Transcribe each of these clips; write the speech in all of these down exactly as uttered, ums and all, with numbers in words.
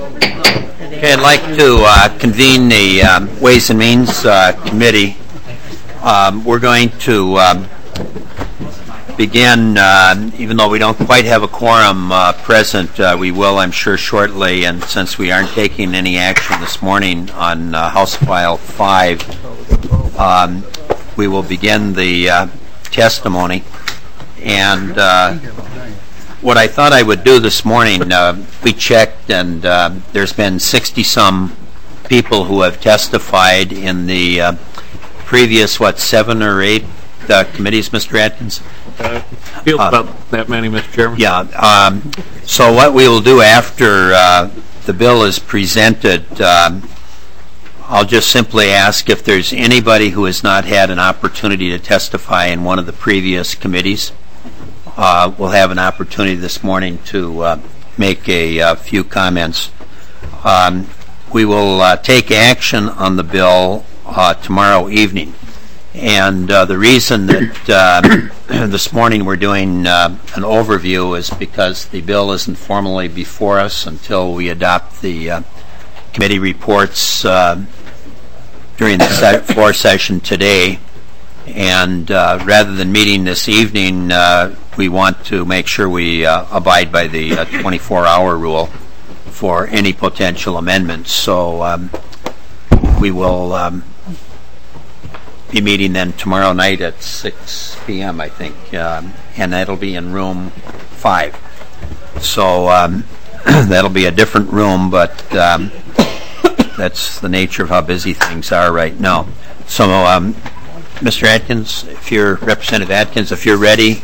Okay, I'd like to uh, convene the um, Ways and Means uh, Committee. Um, we're going to um, begin, uh, even though we don't quite have a quorum uh, present, uh, we will, I'm sure, shortly. And since we aren't taking any action this morning on uh, House File five, um, we will begin the uh, testimony. And uh, what I thought I would do this morning, uh, we checked, and uh, there's been sixty-some people who have testified in the uh, previous, what, seven or eight uh, committees, Mister Atkins? Uh, feels uh, about that many, Mister Chairman. Yeah. Um, so what we will do after uh, the bill is presented, um, I'll just simply ask if there's anybody who has not had an opportunity to testify in one of the previous committees. Uh, we'll have an opportunity this morning to uh, make a uh, few comments. Um, we will uh, take action on the bill uh, tomorrow evening. And uh, the reason that uh, this morning we're doing uh, an overview is because the bill isn't formally before us until we adopt the uh, committee reports uh, during the se- floor session today. And uh, rather than meeting this evening, uh, we want to make sure we uh, abide by the uh, twenty-four hour rule for any potential amendments. So um, we will um, be meeting then tomorrow night at six p.m., I think, um, and that'll be in room five. So um, that'll be a different room, but um, that's the nature of how busy things are right now. So um, Mister Atkins, if you're, Representative Atkins, if you're ready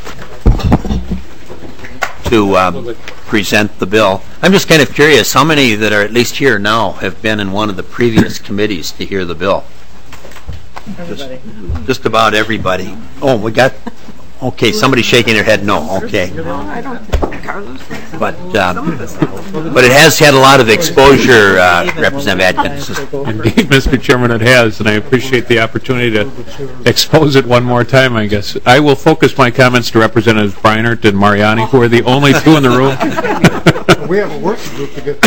to um, present the bill. I'm just kind of curious, how many that are at least here now have been in one of the previous committees to hear the bill? Everybody. Just, just about everybody. Oh, we got, okay, somebody shaking their head no, okay. No, I don't think Carlos. But, um, but it has had a lot of exposure, uh, Representative Atkins. Indeed, Mister Chairman, it has, and I appreciate the opportunity to expose it one more time, I guess. I will focus my comments to Representatives Breinert and Mariani, who are the only two in the room. We have a working group to get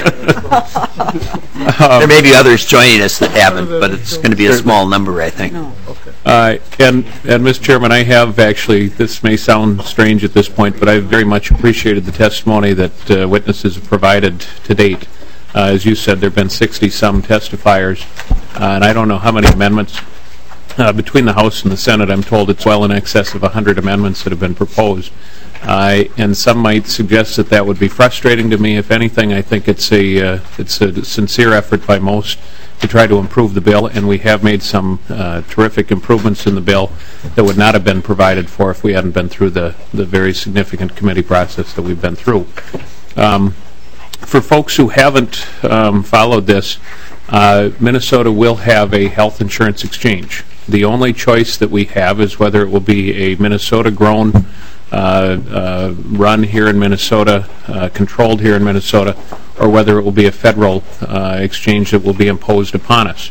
um, There may be others joining us that haven't, but it's going to be a small number, I think. Uh, and, and, Mister Chairman, I have actually, this may sound strange at this point, but I've very much appreciated the testimony that uh, witnesses have provided to date. Uh, as you said, there have been sixty-some testifiers, uh, and I don't know how many amendments. Uh, between the House and the Senate, I'm told it's well in excess of one hundred amendments that have been proposed. Uh, and some might suggest that that would be frustrating to me. If anything, I think it's a, uh, it's a sincere effort by most to try to improve the bill, and we have made some uh, terrific improvements in the bill that would not have been provided for if we hadn't been through the, the very significant committee process that we've been through. Um, for folks who haven't um, followed this, uh, Minnesota will have a health insurance exchange. The only choice that we have is whether it will be a Minnesota-grown Uh, uh, run here in Minnesota, uh, controlled here in Minnesota, or whether it will be a federal uh, exchange that will be imposed upon us.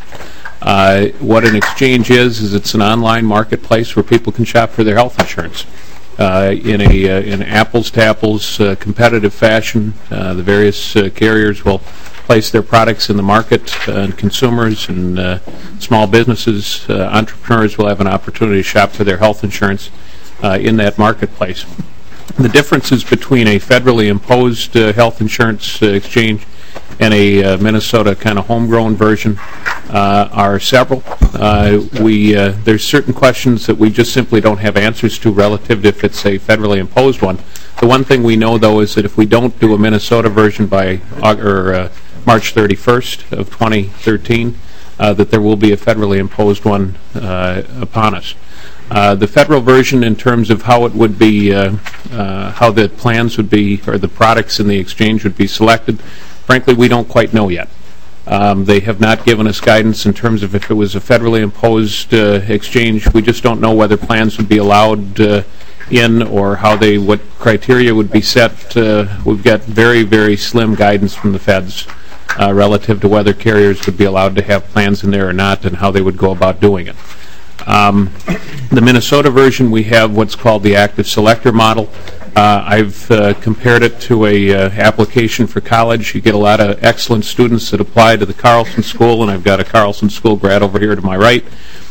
Uh, what an exchange is, is it's an online marketplace where people can shop for their health insurance. Uh, in a uh, in apples to apples uh, competitive fashion, uh, the various uh, carriers will place their products in the market, uh, and consumers and uh, small businesses, uh, entrepreneurs will have an opportunity to shop for their health insurance Uh, in that marketplace. The differences between a federally imposed uh, health insurance uh, exchange and a uh, Minnesota kind of homegrown version uh, are several. Uh, we uh, there's certain questions that we just simply don't have answers to relative to if it's a federally imposed one. The one thing we know, though, is that if we don't do a Minnesota version by or, uh, March thirty-first of twenty thirteen, uh, that there will be a federally imposed one uh, upon us. Uh, the federal version, in terms of how it would be, uh, uh, how the plans would be, or the products in the exchange would be selected, frankly, we don't quite know yet. Um, they have not given us guidance in terms of if it was a federally imposed uh, exchange. We just don't know whether plans would be allowed uh, in, or how they, what criteria would be set. Uh, we've got very, very slim guidance from the feds uh, relative to whether carriers would be allowed to have plans in there or not, and how they would go about doing it. Um, the Minnesota version, we have what's called the active selector model. Uh, I've uh, compared it to a uh, application for college. You get a lot of excellent students that apply to the Carlson School, and I've got a Carlson School grad over here to my right,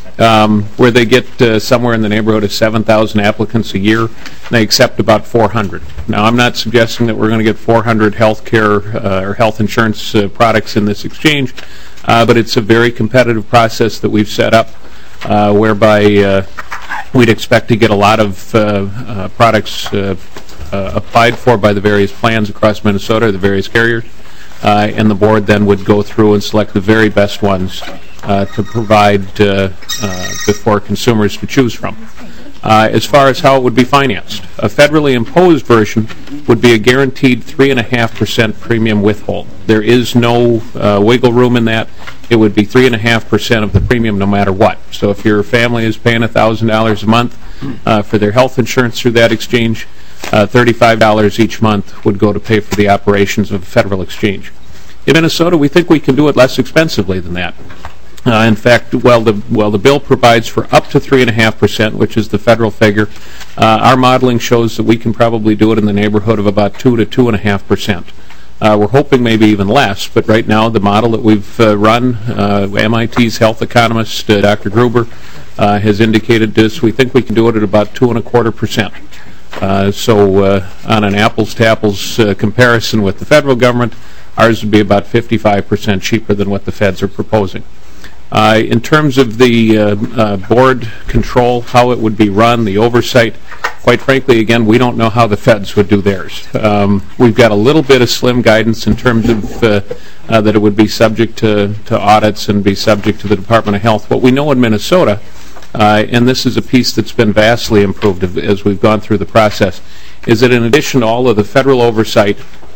um, where they get uh, somewhere in the neighborhood of seven thousand applicants a year, and they accept about four hundred. Now, I'm not suggesting that we're going to get four hundred health care uh, or health insurance uh, products in this exchange, uh, but it's a very competitive process that we've set up, uh, whereby uh, we'd expect to get a lot of uh, uh, products uh, uh, applied for by the various plans across Minnesota, the various carriers, uh, and the board then would go through and select the very best ones uh, to provide uh, uh, for consumers to choose from. Uh, as far as how it would be financed, a federally imposed version would be a guaranteed three point five percent premium withhold. There is no uh, wiggle room in that. It would be three point five percent of the premium no matter what. So if your family is paying one thousand dollars a month uh, for their health insurance through that exchange, uh, thirty-five dollars each month would go to pay for the operations of a federal exchange. In Minnesota, we think we can do it less expensively than that. Uh, in fact, while the while the bill provides for up to three point five percent, which is the federal figure, uh, our modeling shows that we can probably do it in the neighborhood of about two to two point five percent. Uh, we're hoping maybe even less, but right now the model that we've uh, run, uh, M I T's health economist, uh, Doctor Gruber, uh, has indicated to us we think we can do it at about two and a quarter percent. Uh, so uh, on an apples-to-apples uh, comparison with the federal government, ours would be about fifty-five percent cheaper than what the feds are proposing. Uh, in terms of the uh, uh, board control, how it would be run, the oversight, quite frankly, again, we don't know how the feds would do theirs. Um, we've got a little bit of slim guidance in terms of uh, uh, that it would be subject to, to audits and be subject to the Department of Health. What we know in Minnesota, uh, and this is a piece that's been vastly improved as we've gone through the process, is that in addition to all of the federal oversight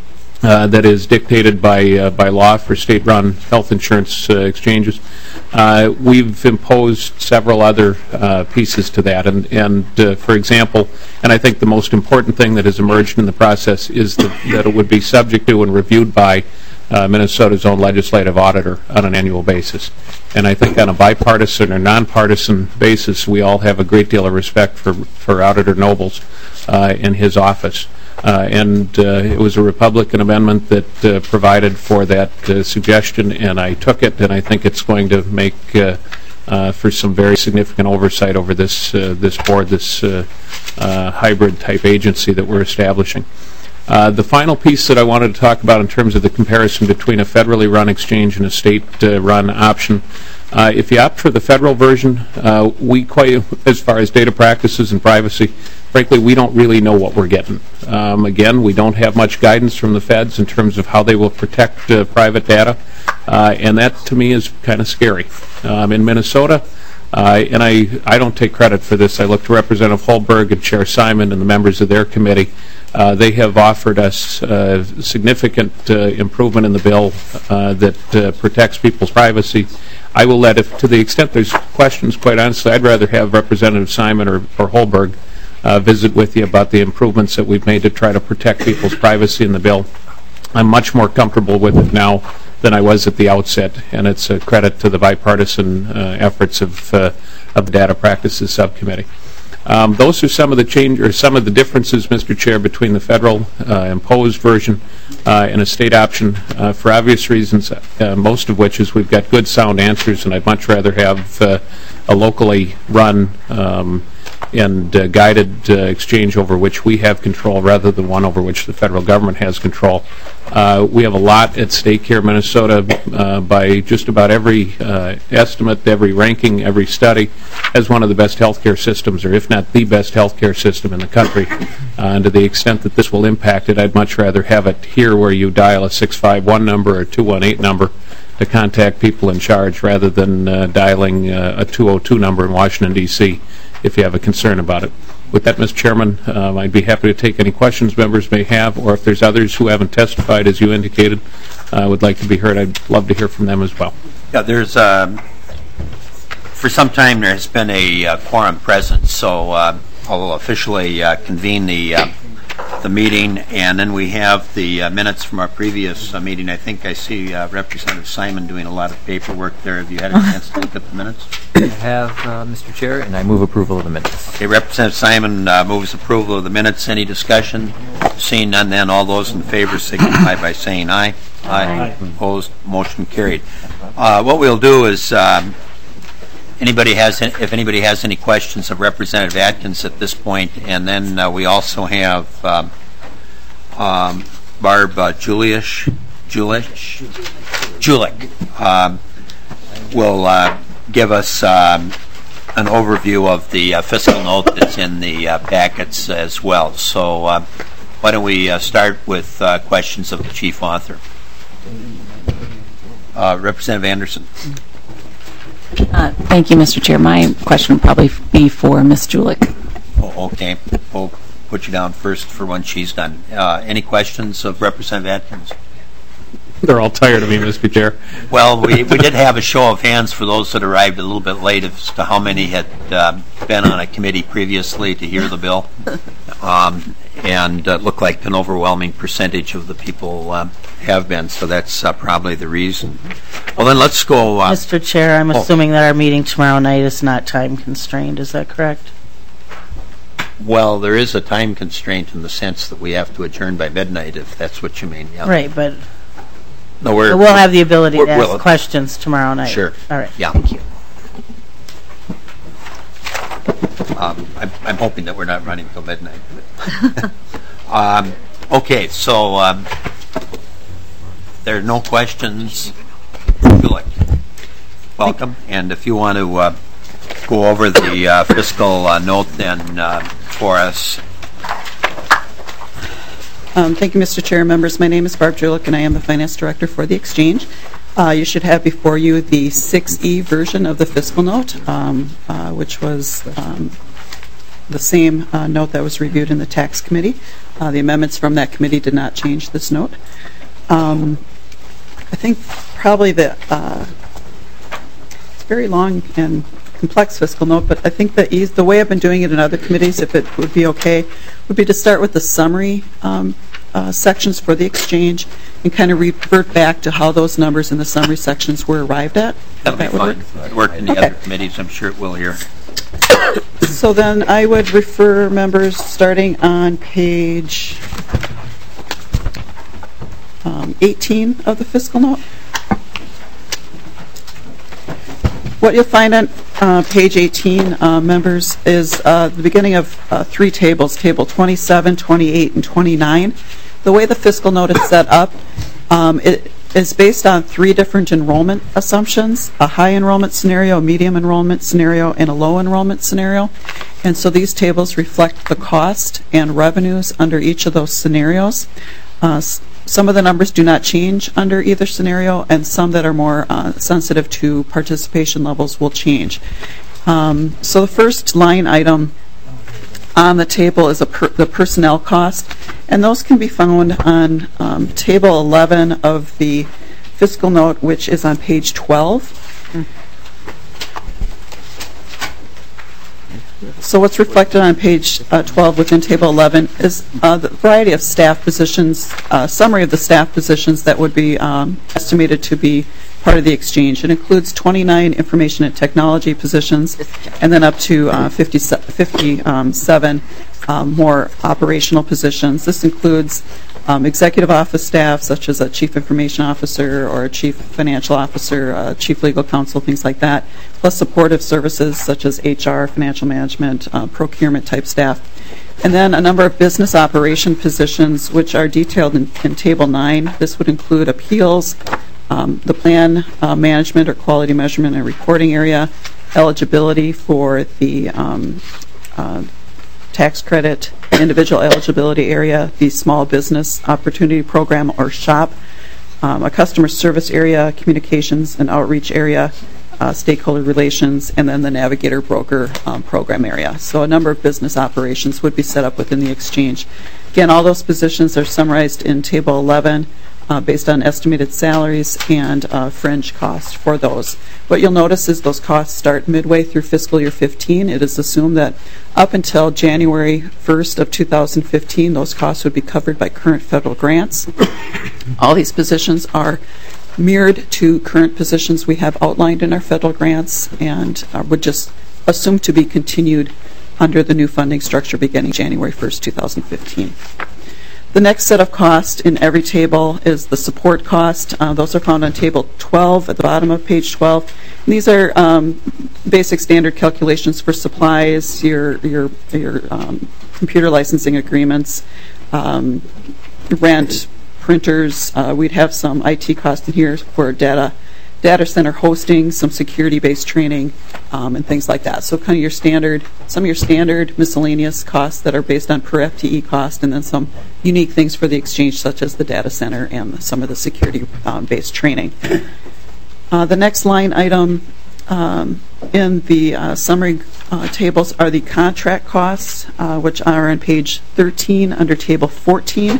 Uh, that is dictated by uh, by law for state-run health insurance uh, exchanges, uh, we've imposed several other uh, pieces to that. And, and uh, for example, and I think the most important thing that has emerged in the process is that, that it would be subject to and reviewed by uh, Minnesota's own legislative auditor on an annual basis. And I think on a bipartisan or nonpartisan basis, we all have a great deal of respect for, for Auditor Nobles uh, in his office. Uh, and uh, it was a Republican amendment that uh, provided for that uh, suggestion, and I took it, and I think it's going to make uh, uh, for some very significant oversight over this uh, this board, this uh, uh, hybrid type agency that we're establishing. Uh, the final piece that I wanted to talk about in terms of the comparison between a federally run exchange and a state-run uh, option. Uh, if you opt for the federal version, uh, we quite, as far as data practices and privacy, frankly, we don't really know what we're getting. Um, again, we don't have much guidance from the feds in terms of how they will protect uh, private data, uh, and that to me is kind of scary. Um, in Minnesota, uh, and I, I don't take credit for this, I look to Representative Holberg and Chair Simon and the members of their committee. Uh, they have offered us uh, significant uh, improvement in the bill uh, that uh, protects people's privacy. I will let, if to the extent there's questions, quite honestly, I'd rather have Representative Simon or, or Holberg uh, visit with you about the improvements that we've made to try to protect people's privacy in the bill. I'm much more comfortable with it now than I was at the outset, and it's a credit to the bipartisan uh, efforts of, uh, of the Data Practices Subcommittee. Um, those are some of the change or some of the differences, Mister Chair, between the federal uh, imposed version uh, and a state option, uh, for obvious reasons, uh, most of which is we've got good sound answers, and I'd much rather have uh, a locally run um, and uh, guided uh, exchange over which we have control rather than one over which the federal government has control. Uh, we have a lot at stake here in Minnesota uh, by just about every uh, estimate, every ranking, every study as one of the best healthcare systems, or if not the best healthcare system in the country. Uh, and to the extent that this will impact it, I'd much rather have it here where you dial a six five one number or a two one eight number to contact people in charge rather than uh, dialing uh, a two oh two number in Washington, D C if you have a concern about it. With that, Mister Chairman, um, I'd be happy to take any questions members may have, or if there's others who haven't testified, as you indicated, uh, would like to be heard, I'd love to hear from them as well. Yeah, there's, um, for some time there has been a uh, quorum present, so uh, I'll officially uh, convene the, uh, the meeting, and then we have the uh, minutes from our previous uh, meeting. I think I see uh, Representative Simon doing a lot of paperwork there. Have you had a chance to look at the minutes? I have, uh, Mister Chair, and I move approval of the minutes. Okay, Representative Simon uh, moves approval of the minutes. Any discussion? Seeing none, then all those in favor signify by saying aye. Aye. Aye. Opposed? Motion carried. Uh, what we'll do is, um, anybody has, if anybody has any questions of Representative Atkins at this point, and then uh, we also have um, um, Barb uh, Julish, Julich, Julich, um, will uh, give us um, an overview of the uh, fiscal note that's in the uh, packets as well. So uh, why don't we uh, start with uh, questions of the chief author. Uh, Representative Anderson. Uh, thank you, Mister Chair. My question would probably be for Miz Julich. Oh, okay. We'll put you down first for when she's done. Uh, any questions of Representative Atkins? They're all tired of me, Mister Chair. Well, we, we did have a show of hands for those that arrived a little bit late as to how many had uh, been on a committee previously to hear the bill. Um, and it looked like an overwhelming percentage of the people uh, have been, so that's uh, probably the reason. Well, then let's go. Uh, Mister Chair, I'm oh. assuming that our meeting tomorrow night is not time constrained. Is that correct? Well, there is a time constraint in the sense that we have to adjourn by midnight, if that's what you mean. Yeah. Right, but no, we're, we'll have the ability to ask we'll, questions tomorrow night. Sure. All right. Yeah. Thank you. Um, I'm, I'm hoping that we're not running till midnight. um, okay, so um, there are no questions. Julie, welcome. And if you want to uh, go over the uh, fiscal uh, note then uh, for us. Um, thank you, Mister Chair. Members, my name is Barb Julich, and I am the Finance Director for the Exchange. Uh, you should have before you the six E version of the fiscal note, um, uh, which was um, the same uh, note that was reviewed in the Tax Committee. Uh, the amendments from that committee did not change this note. Um, I think probably the uh, it's a very long and complex fiscal note, but I think the ease, the way I've been doing it in other committees, if it would be okay, would be to start with the summary um, uh, sections for the Exchange and kind of revert back to how those numbers in the summary sections were arrived at. That'll that be fine. Work. It worked in the Okay. other committees. I'm sure it will here. So then I would refer members starting on page um, eighteen of the fiscal note. What you'll find on uh, page eighteen, uh, members, is uh, the beginning of uh, three tables, table twenty-seven, twenty-eight, and twenty-nine. The way the fiscal note is set up, um, it is based on three different enrollment assumptions: a high enrollment scenario, a medium enrollment scenario, and a low enrollment scenario. And so these tables reflect the cost and revenues under each of those scenarios. Uh, Some of the numbers do not change under either scenario, and some that are more uh, sensitive to participation levels will change. Um, so the first line item on the table is a per the personnel cost, and those can be found on um, table eleven of the fiscal note, which is on page twelve. Mm. So what's reflected on page uh, twelve within table eleven is uh, the variety of staff positions, uh, summary of the staff positions that would be um, estimated to be part of the Exchange. It includes twenty-nine information and technology positions, and then up to uh, fifty-seven um, more operational positions. This includes um, executive office staff, such as a chief information officer or a chief financial officer, uh, chief legal counsel, things like that, plus supportive services such as H R, financial management, uh, procurement type staff. And then a number of business operation positions, which are detailed in, in Table nine. This would include appeals, um, the plan uh, management or quality measurement and reporting area, eligibility for the um, uh, tax credit, individual eligibility area, the small business opportunity program or SHOP, um, a customer service area, communications and outreach area, uh, stakeholder relations, and then the navigator broker um, program area. So a number of business operations would be set up within the Exchange. Again, all those positions are summarized in Table eleven uh, based on estimated salaries and uh, fringe costs for those. What you'll notice is those costs start midway through fiscal year fifteen. It is assumed that up until January first of two thousand fifteen, those costs would be covered by current federal grants. All these positions are mirrored to current positions we have outlined in our federal grants and uh, would just assume to be continued under the new funding structure beginning January first, two thousand fifteen. The next set of costs in every table is the support cost. Uh, those are found on table twelve at the bottom of page twelve. And these are um, basic standard calculations for supplies, your your your um, computer licensing agreements, um, rent, printers. Uh, we'd have some I T costs in here for data data center hosting, some security-based training, um, and things like that. So kind of your standard, some of your standard miscellaneous costs that are based on per F T E cost, and then some unique things for the exchange, such as the data center and some of the security-based training. Uh, the next line item um, in the uh, summary uh, tables are the contract costs, uh, which are on page thirteen under table fourteen.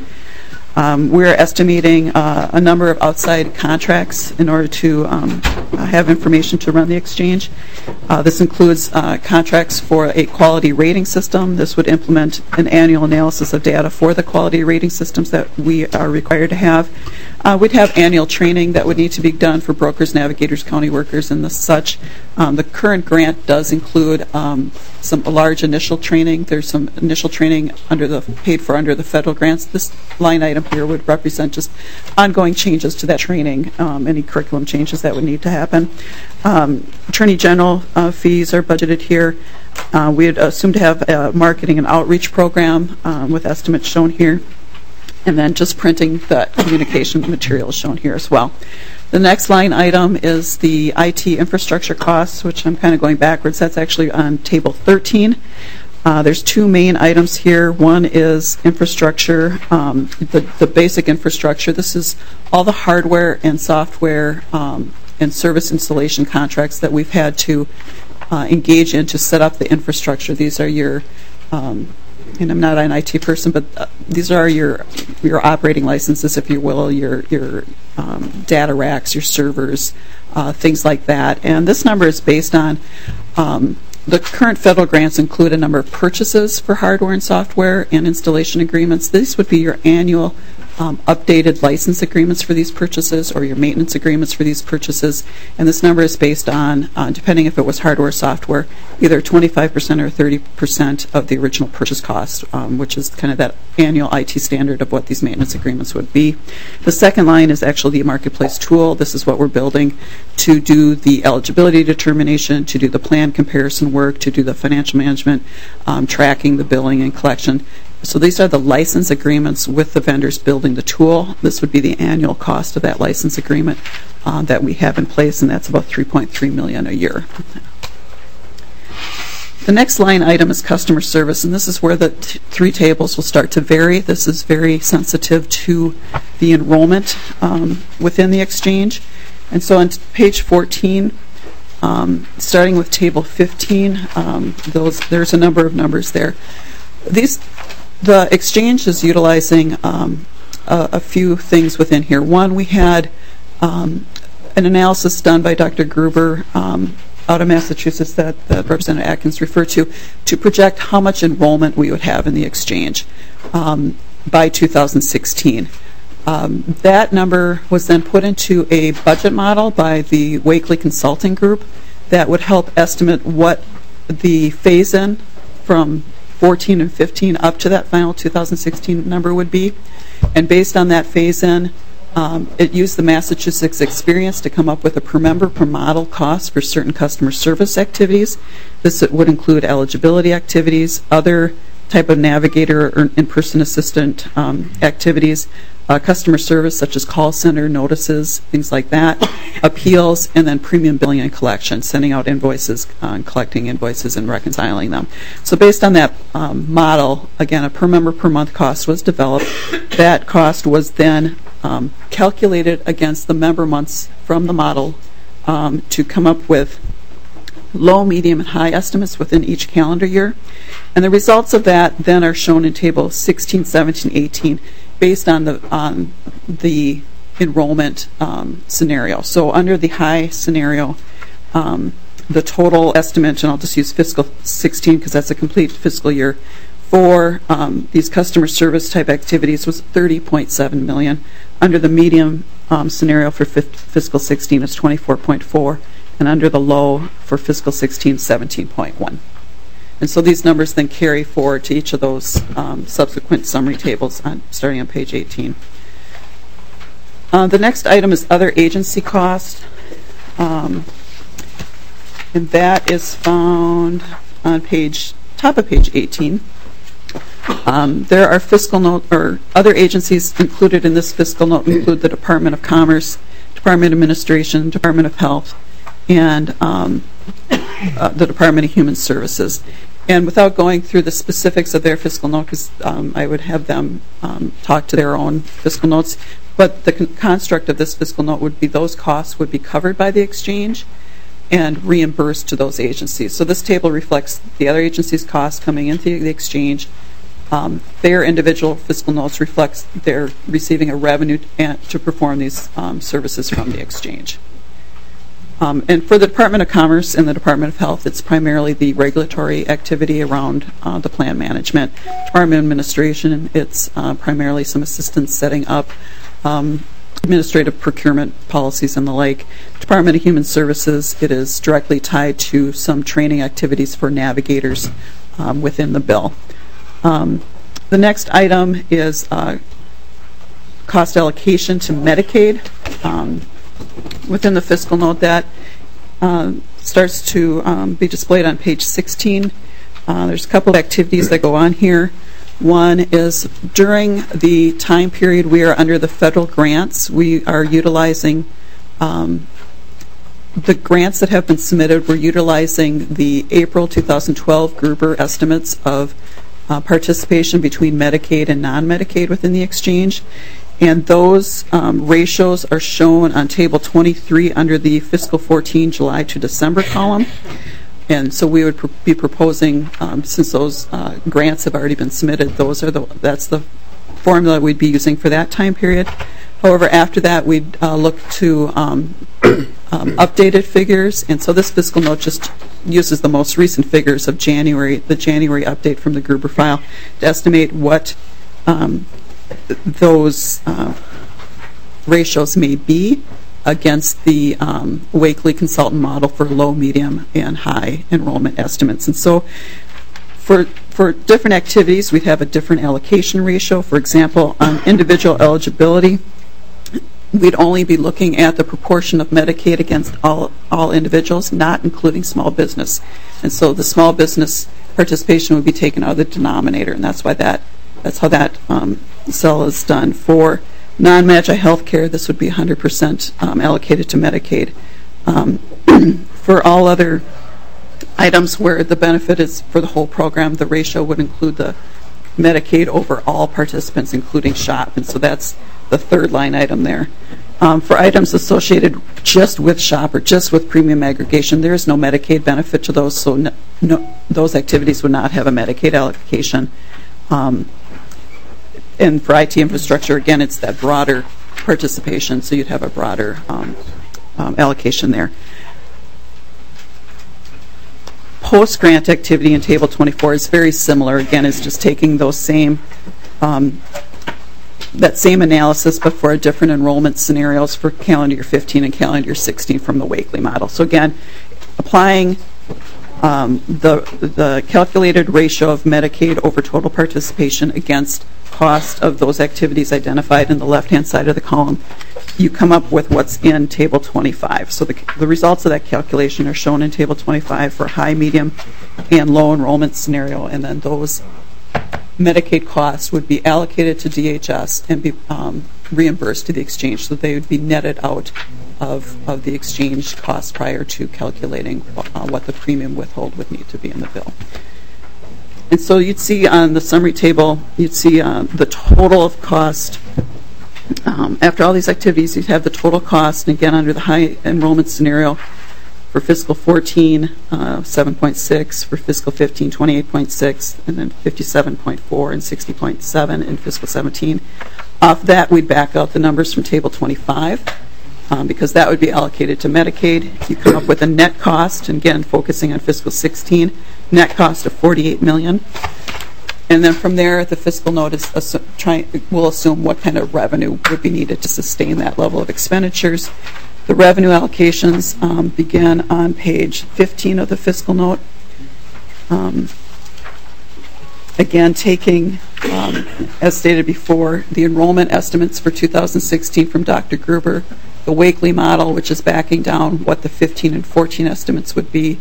Um, we're estimating uh, a number of outside contracts in order to um, have information to run the exchange. Uh, this includes uh, contracts for a quality rating system. This would implement an annual analysis of data for the quality rating systems that we are required to have. Uh, we'd have annual training that would need to be done for brokers, navigators, county workers, and the such. Um, the current grant does include um, some large initial training. There's some initial training under the paid for under the federal grants. This line item here would represent just ongoing changes to that training, um, any curriculum changes that would need to happen. Um, Attorney General uh, fees are budgeted here. Uh, we would assume to have a marketing and outreach program um, with estimates shown here, and then just printing the communication material shown here as well. The next line item is the I T infrastructure costs, which I'm kind of going backwards. That's actually on table thirteen. Uh, there's two main items here. One is infrastructure, um, the, the basic infrastructure. This is all the hardware and software um, and service installation contracts that we've had to uh, engage in to set up the infrastructure. These are your, um, and I'm not an I T person, but uh, these are your your operating licenses, if you will, your your um, data racks, your servers, uh, things like that. And this number is based on um, the current federal grants include a number of purchases for hardware and software and installation agreements. These would be your annual um, updated license agreements for these purchases or your maintenance agreements for these purchases. And this number is based on, uh, depending if it was hardware or software, either twenty-five percent or thirty percent of the original purchase cost, um, which is kind of that annual I T standard of what these maintenance agreements would be. The second line is actually the marketplace tool. This is what we're building to do the eligibility determination, to do the plan comparison work, to do the financial management, um, tracking, the billing, and collection. So these are the license agreements with the vendors building the tool. This would be the annual cost of that license agreement uh, that we have in place, and that's about three point three million dollars a year. The next line item is customer service, and this is where the t three tables will start to vary. This is very sensitive to the enrollment um, within the exchange. And so on page fourteen, um, starting with table fifteen, um, those, there's a number of numbers there. These, the exchange is utilizing um, a, a few things within here. One, we had um, an analysis done by Doctor Gruber um, out of Massachusetts that, that Representative Atkins referred to, to project how much enrollment we would have in the exchange um, by two thousand sixteen. Um, that number was then put into a budget model by the Wakely Consulting Group that would help estimate what the phase-in from fourteen and fifteen up to that final two thousand sixteen number would be. And based on that phase-in, um, it used the Massachusetts experience to come up with a per member per model cost for certain customer service activities. This would include eligibility activities, other type of navigator or in-person assistant um, activities, uh, customer service such as call center, notices, things like that, appeals, and then premium billing and collection, sending out invoices, uh, collecting invoices, and reconciling them. So based on that um, model, again, a per member per month cost was developed. That cost was then um, calculated against the member months from the model um, to come up with low, medium, and high estimates within each calendar year. And the results of that then are shown in table sixteen, seventeen, eighteen, based on the on the enrollment um, scenario. So under the high scenario, um, the total estimate, and I'll just use fiscal sixteen because that's a complete fiscal year, for um, these customer service type activities was thirty point seven million dollars. Under the medium um, scenario for f- fiscal sixteen is twenty-four point four, and under the low for fiscal sixteen, seventeen point one. And so these numbers then carry forward to each of those um, subsequent summary tables on, starting on page eighteen. Uh, the next item is other agency cost, um, and that is found on page top of page eighteen. Um, there are fiscal note or other agencies included in this fiscal note include the Department of Commerce, Department of Administration, Department of Health, and um, uh, the Department of Human Services. And without going through the specifics of their fiscal note, because um, I would have them um, talk to their own fiscal notes, but the con- construct of this fiscal note would be those costs would be covered by the exchange and reimbursed to those agencies. So this table reflects the other agencies' costs coming into the exchange. Um, their individual fiscal notes reflects they're receiving a revenue and, to perform these um, services from the exchange. Um, and for the Department of Commerce and the Department of Health, it's primarily the regulatory activity around uh, the plan management. Department of Administration, it's uh, primarily some assistance setting up um, administrative procurement policies and the like. Department of Human Services, it is directly tied to some training activities for navigators um, within the bill. Um, the next item is uh, cost allocation to Medicaid. Um, within the fiscal note that uh, starts to um, be displayed on page sixteen. Uh, there's a couple of activities that go on here. One is during the time period we are under the federal grants, we are utilizing um, the grants that have been submitted. We're utilizing the April two thousand twelve Gruber estimates of uh, participation between Medicaid and non-Medicaid within the exchange. And those um, ratios are shown on table twenty-three under the fiscal fourteen July to December column. And so we would pr- be proposing, um, since those uh, grants have already been submitted, those are the that's the formula we'd be using for that time period. However, after that, we'd uh, look to um, um, updated figures. And so this fiscal note just uses the most recent figures of January, the January update from the Gruber file, to estimate what um, those uh, ratios may be against the um, Wakely consultant model for low, medium, and high enrollment estimates. And so for for different activities, we'd have a different allocation ratio. For example, on individual eligibility, we'd only be looking at the proportion of Medicaid against all, all individuals, not including small business. And so the small business participation would be taken out of the denominator, and that's why that that's how that um, cell is done. For non-Magi healthcare, this would be one hundred percent um, allocated to Medicaid. Um, for all other items where the benefit is for the whole program, the ratio would include the Medicaid over all participants, including SHOP, and so that's the third line item there. Um, for items associated just with SHOP or just with premium aggregation, there is no Medicaid benefit to those, so no, no, those activities would not have a Medicaid allocation. Um, And for I T infrastructure, again, it's that broader participation, so you'd have a broader um, um, allocation there. Post-grant activity in Table twenty-four is very similar. Again, it's just taking those same, um, that same analysis, but for a different enrollment scenarios for calendar year fifteen and calendar year sixteen from the Wakely model. So again, applying um, the the calculated ratio of Medicaid over total participation against cost of those activities identified in the left-hand side of the column, you come up with what's in Table twenty-five. So the, the results of that calculation are shown in Table twenty-five for high, medium, and low enrollment scenario, and then those Medicaid costs would be allocated to D H S and be um, reimbursed to the exchange, so they would be netted out of, of the exchange costs prior to calculating uh, what the premium withhold would need to be in the bill. And so you'd see on the summary table, you'd see uh, the total of cost. Um, after all these activities, you'd have the total cost, and again, under the high enrollment scenario, for fiscal fourteen, uh, seven point six, for fiscal fifteen, twenty-eight point six, and then fifty-seven point four and sixty point seven in fiscal seventeen. Off that, we'd back out the numbers from Table twenty-five, um, because that would be allocated to Medicaid. You come up with a net cost, and again, focusing on fiscal sixteen, net cost of forty-eight million dollars. And then from there, the fiscal note is assu- try, will assume what kind of revenue would be needed to sustain that level of expenditures. The revenue allocations um, begin on page fifteen of the fiscal note. Um, again, taking, um, as stated before, the enrollment estimates for two thousand sixteen from Doctor Gruber, the Wakely model, which is backing down what the fifteen and fourteen estimates would be,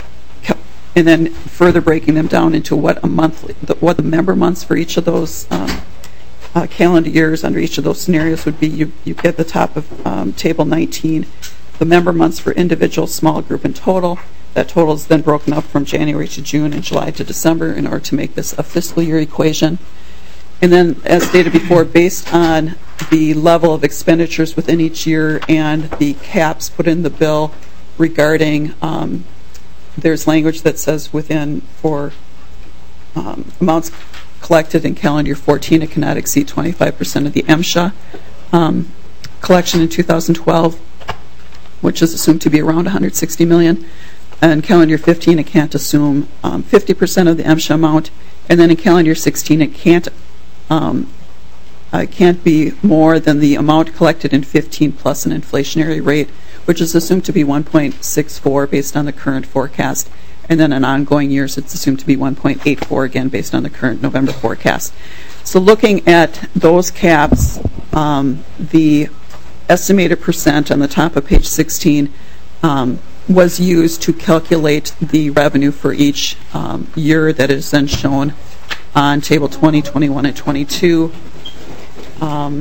and then further breaking them down into what a monthly, the, what the member months for each of those um, uh, calendar years under each of those scenarios would be. You, you get the top of um, table nineteen, the member months for individual, small group, and total. That total is then broken up from January to June and July to December in order to make this a fiscal year equation. And then, as stated before, based on the level of expenditures within each year and the caps put in the bill regarding um, there's language that says within for um, amounts collected in calendar year fourteen, it cannot exceed twenty-five percent of the M S H A um, collection in two thousand twelve, which is assumed to be around one hundred sixty million dollars. And calendar year fifteen, it can't assume um, fifty percent of the M S H A amount. And then in calendar year sixteen, it can't um, uh, can't be more than the amount collected in fifteen plus an inflationary rate, which is assumed to be one point six four based on the current forecast. And then in ongoing years, it's assumed to be one point eight four, again, based on the current November forecast. So looking at those caps, um, the estimated percent on the top of page sixteen um, was used to calculate the revenue for each um, year that is then shown on table twenty, twenty-one, and twenty-two. Um,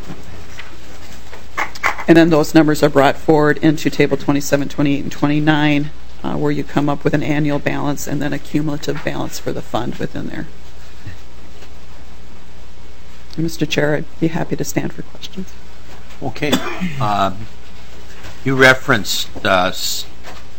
And then those numbers are brought forward into table twenty-seven, twenty-eight, and twenty-nine, uh, where you come up with an annual balance and then a cumulative balance for the fund within there. And Mister Chair, I'd be happy to stand for questions. Okay. Um, you referenced uh, s-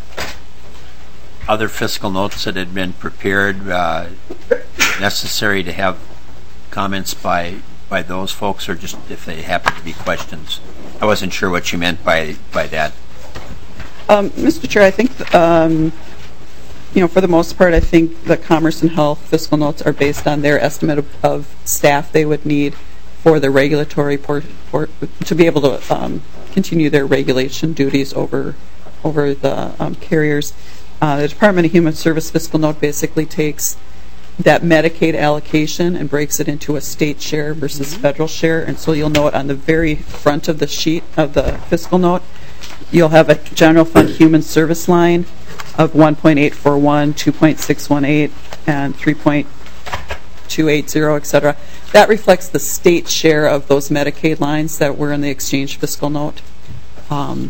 other fiscal notes that had been prepared. Uh, necessary to have comments by by those folks, or just if they happen to be questions? I wasn't sure what you meant by by that. Um, Mister Chair, I think, um, you know, for the most part, I think the Commerce and Health fiscal notes are based on their estimate of, of staff they would need for the regulatory port, port to be able to um, continue their regulation duties over over the um, carriers. Uh, the Department of Human Service fiscal note basically takes that Medicaid allocation and breaks it into a state share versus federal share. And so you'll note on the very front of the sheet of the fiscal note, you'll have a general fund human service line of one point eight four one, two point six one eight, and three point two eight zero, et cetera. That reflects the state share of those Medicaid lines that were in the exchange fiscal note. Um,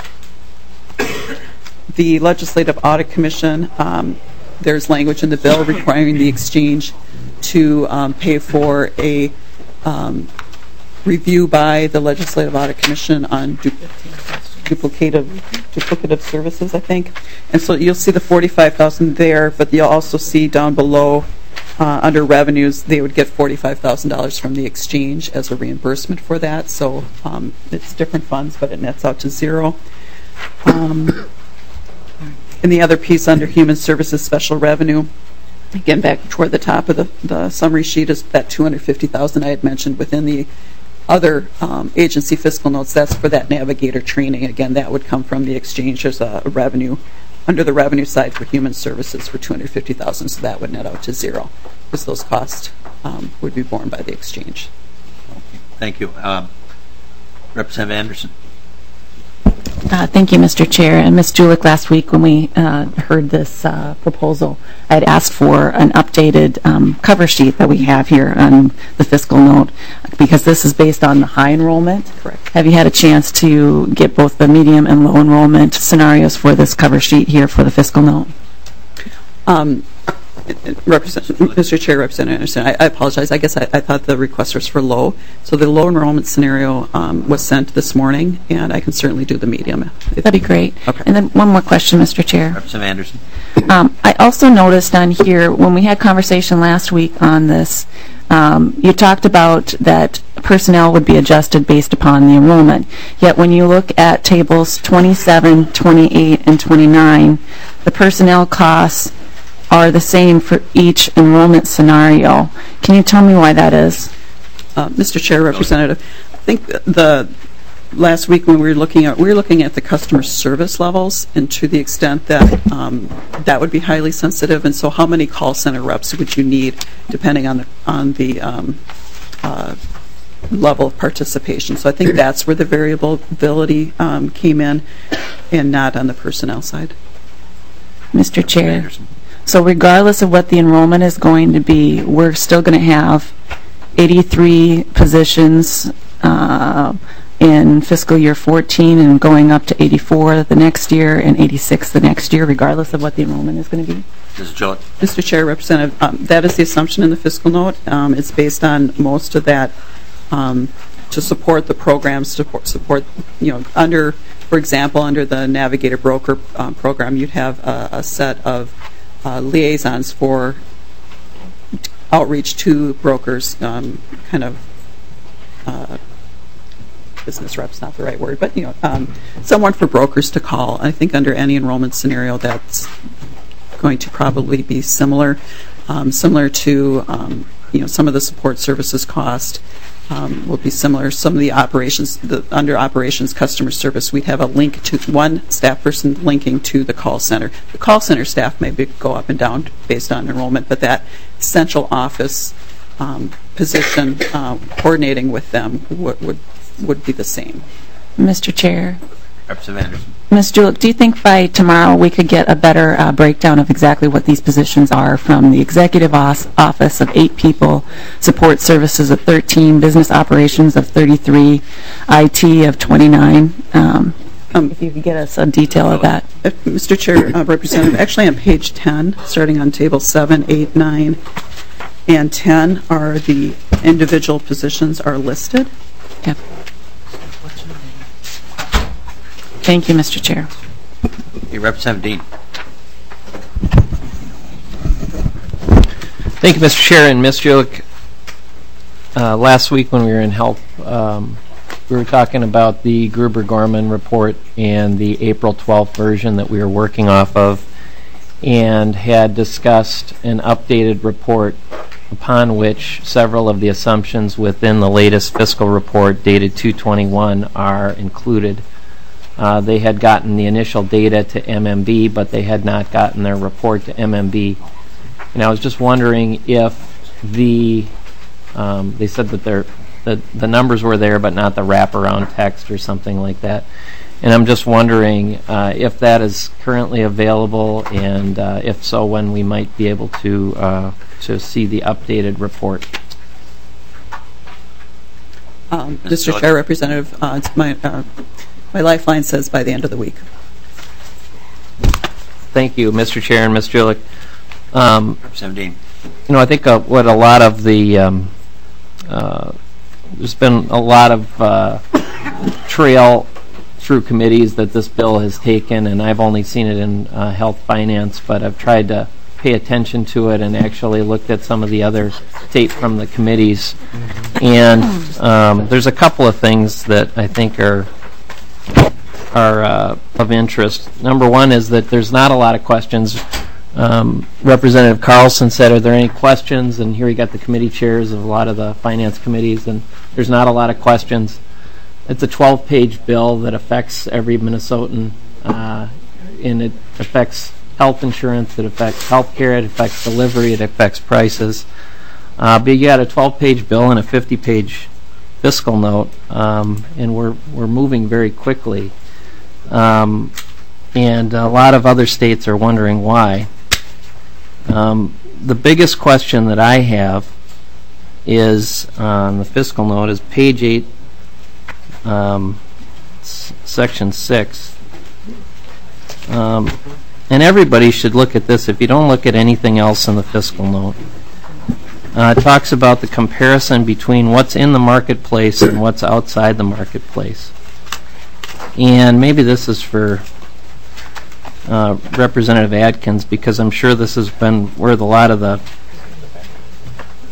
the Legislative Audit Commission, um, there's language in the bill requiring the exchange to um, pay for a um, review by the Legislative Audit Commission on du- duplicative duplicative services, I think. And so you'll see the forty-five thousand dollars there, but you'll also see down below uh, under revenues, they would get forty-five thousand dollars from the exchange as a reimbursement for that. So um, it's different funds, but it nets out to zero. Um, And the other piece under Human Services Special Revenue, again, back toward the top of the, the summary sheet, is that two hundred fifty thousand dollars I had mentioned within the other um, agency fiscal notes. That's for that navigator training. Again, that would come from the exchange as a revenue, under the revenue side for Human Services for two hundred fifty thousand dollars, so that would net out to zero, because those costs um, would be borne by the exchange. Okay. Thank you. Um, Representative Anderson. Uh, thank you, Mister Chair. And Miz Julich, last week when we uh, heard this uh, proposal, I had asked for an updated um, cover sheet that we have here on the fiscal note, because this is based on the high enrollment. Correct. Have you had a chance to get both the medium and low enrollment scenarios for this cover sheet here for the fiscal note? Um, Representative, Mister Chair, Representative Anderson, I, I apologize. I guess I, I thought the request was for low. So the low enrollment scenario um, was sent this morning, and I can certainly do the medium. That'd be great. Okay. And then one more question, Mister Chair. Representative Anderson. Um, I also noticed on here, when we had conversation last week on this, Um, you talked about that personnel would be adjusted based upon the enrollment. Yet when you look at tables twenty-seven, twenty-eight, and twenty-nine, the personnel costs are the same for each enrollment scenario. Can you tell me why that is? Uh, Mister Chair, Representative, I think the last week when we were looking at we were looking at the customer service levels, and to the extent that um, that would be highly sensitive, and so how many call center reps would you need depending on the on the um, uh, level of participation? So I think that's where the variability um, came in, and not on the personnel side. Mister Chair, so regardless of what the enrollment is going to be, we're still going to have eighty-three positions uh, in fiscal year fourteen and going up to eighty-four the next year and eighty-six the next year, regardless of what the enrollment is going to be? Miz Julich. Mister Chair, Representative, um, that is the assumption in the fiscal note. Um, it's based on most of that um, to support the programs, to support, support, you know, under, for example, under the Navigator Broker um, program, you'd have a, a set of uh, liaisons for outreach to brokers, um, kind of uh, business reps, not the right word, but you know, um, someone for brokers to call. I think under any enrollment scenario, that's going to probably be similar, um, similar to um, you know, some of the support services cost um, will be similar. Some of the operations, the, under operations customer service, we'd have a link to one staff person linking to the call center. The call center staff may be, go up and down based on enrollment, but that central office um, position uh, coordinating with them would, would would be the same. Mister Chair. Representative Anderson. Miz Julich, do you think by tomorrow we could get a better uh, breakdown of exactly what these positions are from the executive os- office of eight people, support services of thirteen, business operations of thirty-three, I T of twenty-nine? Um, um, if you could get us a detail of that. If, Mister Chair, uh, Representative, actually on page ten, starting on table seven, eight, nine, and ten, are the individual positions are listed. Yep. Thank you, Mister Chair. Okay, Representative Dean. Thank you, Mister Chair. And Miz Julich, uh, last week when we were in health, um, we were talking about the Gruber-Gorman report and the April twelfth version that we were working off of, and had discussed an updated report upon which several of the assumptions within the latest fiscal report dated two twenty-one are included. Uh, they had gotten the initial data to M M B, but they had not gotten their report to M M B. And I was just wondering if the, um, they said that their, the, the numbers were there, but not the wraparound text or something like that. And I'm just wondering uh, if that is currently available, and uh, if so, when we might be able to uh, to see the updated report. Um, Mister Chair, Representative, uh, it's my uh, my lifeline says by the end of the week. Thank you, Mister Chair and Miz Julich. Um, Representative Dean. you know, I think uh, what a lot of the um, uh, there's been a lot of uh, trail through committees that this bill has taken, and I've only seen it in uh, health finance, but I've tried to pay attention to it and actually looked at some of the other tape from the committees. And um, there's a couple of things that I think are are uh, of interest. Number one is that there's not a lot of questions. Um, Representative Carlson said, are there any questions? And here you got the committee chairs of a lot of the finance committees, and there's not a lot of questions. It's a twelve-page bill that affects every Minnesotan, uh, and it affects health insurance, it affects health care, it affects delivery, it affects prices. Uh, but you got a twelve-page bill and a fifty-page fiscal note, um, and we're we're moving very quickly. Um, and a lot of other states are wondering why. Um, the biggest question that I have is on the fiscal note is page eight, um, s- section six. Um, and everybody should look at this if you don't look at anything else in the fiscal note. Uh, it talks about the comparison between what's in the marketplace and what's outside the marketplace. And maybe this is for uh, Representative Atkins, because I'm sure this has been where the, a lot of the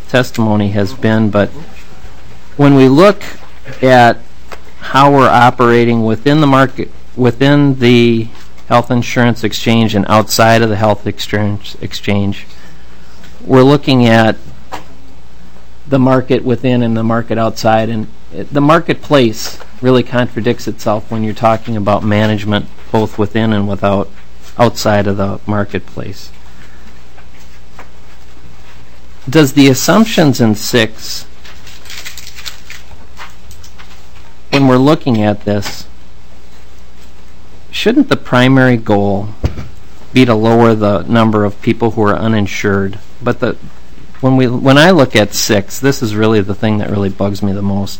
testimony has been, but when we look at how we're operating within the market, within the health insurance exchange and outside of the health exchange, exchange, we're looking at the market within and the market outside, and it, the marketplace really contradicts itself when you're talking about management both within and without outside of the marketplace. Does the assumptions in six, when we're looking at this, shouldn't the primary goal be to lower the number of people who are uninsured? But the when we when I look at six, this is really the thing that really bugs me the most.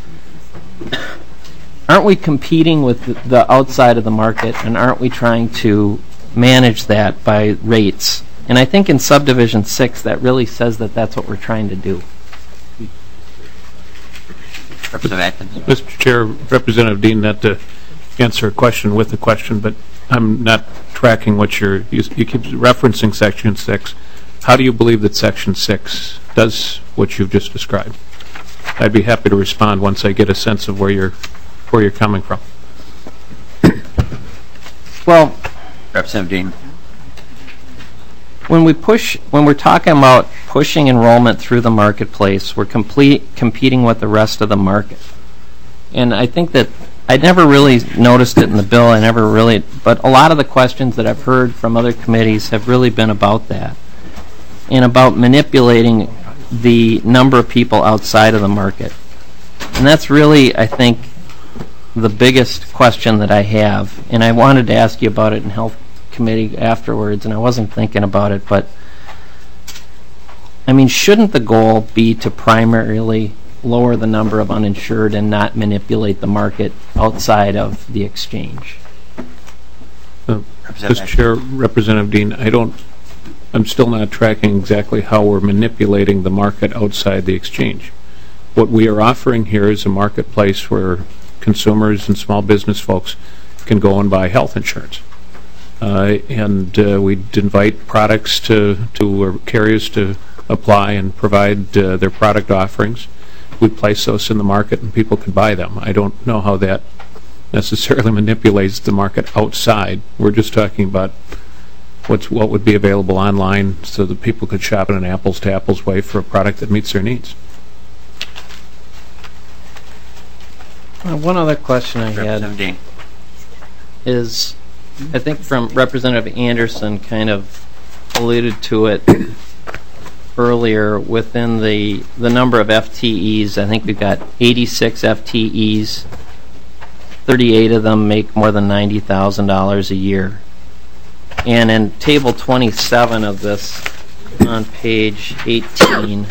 Aren't we competing with the, the outside of the market, and aren't we trying to manage that by rates? And I think in subdivision six, that really says that that's what we're trying to do. Representative Atkins. Mister Chair, Representative Dean, not to answer a question with a question, but I'm not tracking what you're, you, you keep referencing Section six. How do you believe that Section six does what you've just described? I'd be happy to respond once I get a sense of where you're, where you're coming from. Well, Representative Dean. when we push, when we're talking about pushing enrollment through the marketplace, we're complete competing with the rest of the market. And I think that I never really noticed it in the bill. I never really, but a lot of the questions that I've heard from other committees have really been about that, and about manipulating the number of people outside of the market. And that's really, I think, the biggest question that I have. And I wanted to ask you about it in Health Committee afterwards, and I wasn't thinking about it, but I mean, shouldn't the goal be to primarily lower the number of uninsured and not manipulate the market outside of the exchange? Uh, Mister Chair, Representative Dean, I don't, I'm still not tracking exactly how we're manipulating the market outside the exchange. What we are offering here is a marketplace where consumers and small business folks can go and buy health insurance. Uh, and uh, we'd invite products to, to or carriers to apply and provide uh, their product offerings. We place those in the market and people can buy them. I don't know how that necessarily manipulates the market outside. We're just talking about what's what would be available online so that people could shop in an apples to apples way for a product that meets their needs. Uh, one other question I had Representative Dean. is, I think from Representative Anderson kind of alluded to it earlier within the the number of F T Es. I think we've got eighty-six F T Es. thirty-eight of them make more than ninety thousand dollars a year. And in table twenty-seven of this on page eighteen,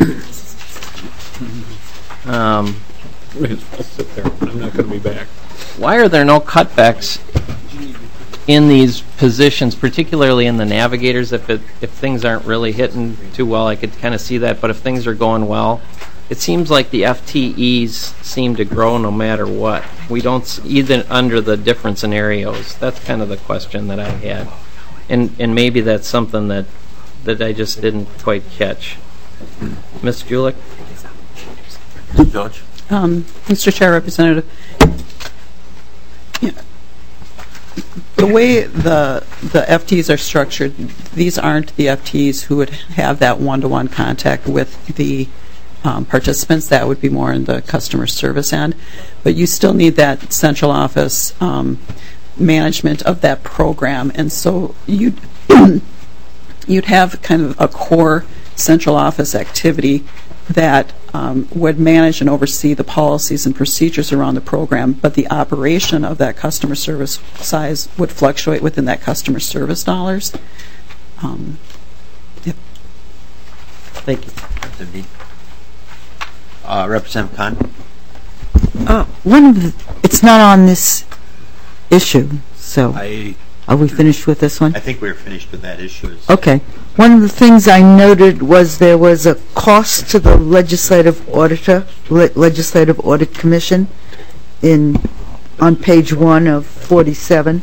um, I'll sit there. I'm not going to be back. why are there no cutbacks in these positions, particularly in the navigators? If it, if things aren't really hitting too well, I could kind of see that. But if things are going well, it seems like the F T Es seem to grow no matter what. We don't s- even under the different scenarios. That's kind of the question that I had, and and maybe that's something that that I just didn't quite catch. Miz Julich? George. Um, Mister Chair, Representative, yeah, the way the the F Ts are structured, these aren't the F Ts who would have that one-to-one contact with the um, participants. That would be more in the customer service end. But you still need that central office um, management of that program, and so you'd you'd have kind of a core central office activity that um, would manage and oversee the policies and procedures around the program, but the operation of that customer service size would fluctuate within that customer service dollars. Um, yep. Thank you. Representative Dean. Uh, Representative Khan. Uh, one of the, it's not on this issue, so I are we finished with this one? I think we're finished with that issue. Okay. One of the things I noted was there was a cost to the legislative auditor, le- legislative audit commission, in on page one of forty-seven.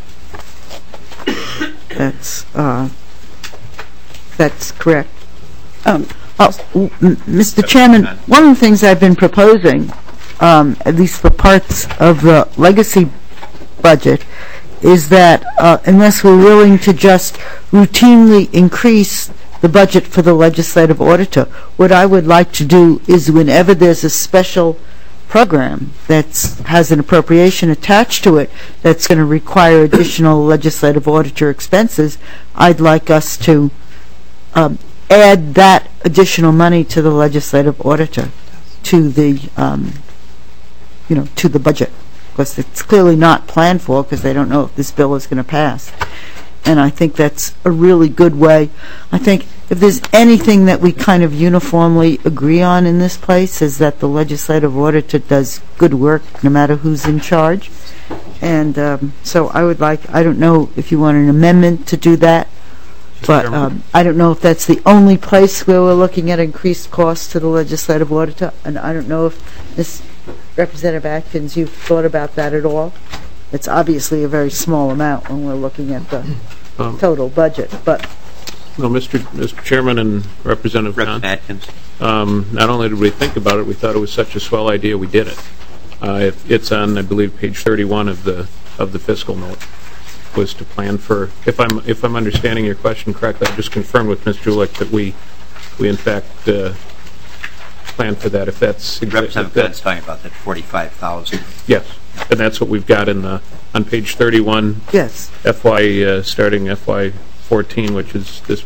That's uh, that's correct. Um, Oh, w- m- Mister Chairman, one of the things I've been proposing, um, at least for parts of the legacy budget, is that uh, unless we're willing to just routinely increase the budget for the legislative auditor, what I would like to do is whenever there's a special program that has an appropriation attached to it that's going to require additional legislative auditor expenses, I'd like us to um, add that additional money to the legislative auditor, to the, um, you know, to the budget, because it's clearly not planned for, because they don't know if this bill is going to pass. And I think that's a really good way. I think if there's anything that we kind of uniformly agree on in this place is that the legislative auditor does good work no matter who's in charge. And um, so I would like, I don't know if you want an amendment to do that, but um, I don't know if that's the only place where we're looking at increased costs to the legislative auditor. And I don't know if, Miz Representative Atkins, you've thought about that at all. It's obviously a very small amount when we're looking at the Um, total budget, but Well, Mister Mister Chairman and Representative Khan, Representative Atkins. um, not only did we think about it, we thought it was such a swell idea, we did it. Uh, it it's on, I believe, page thirty-one of the of the fiscal note. Was to plan for. If I'm if I'm understanding your question correctly, I just confirmed with Miz Julich that we we in fact uh, plan for that. If that's Representative Khan's talking about that forty-five thousand. Yes, and that's what we've got in the on page thirty-one. yes. F Y uh, starting F Y fourteen, which is this.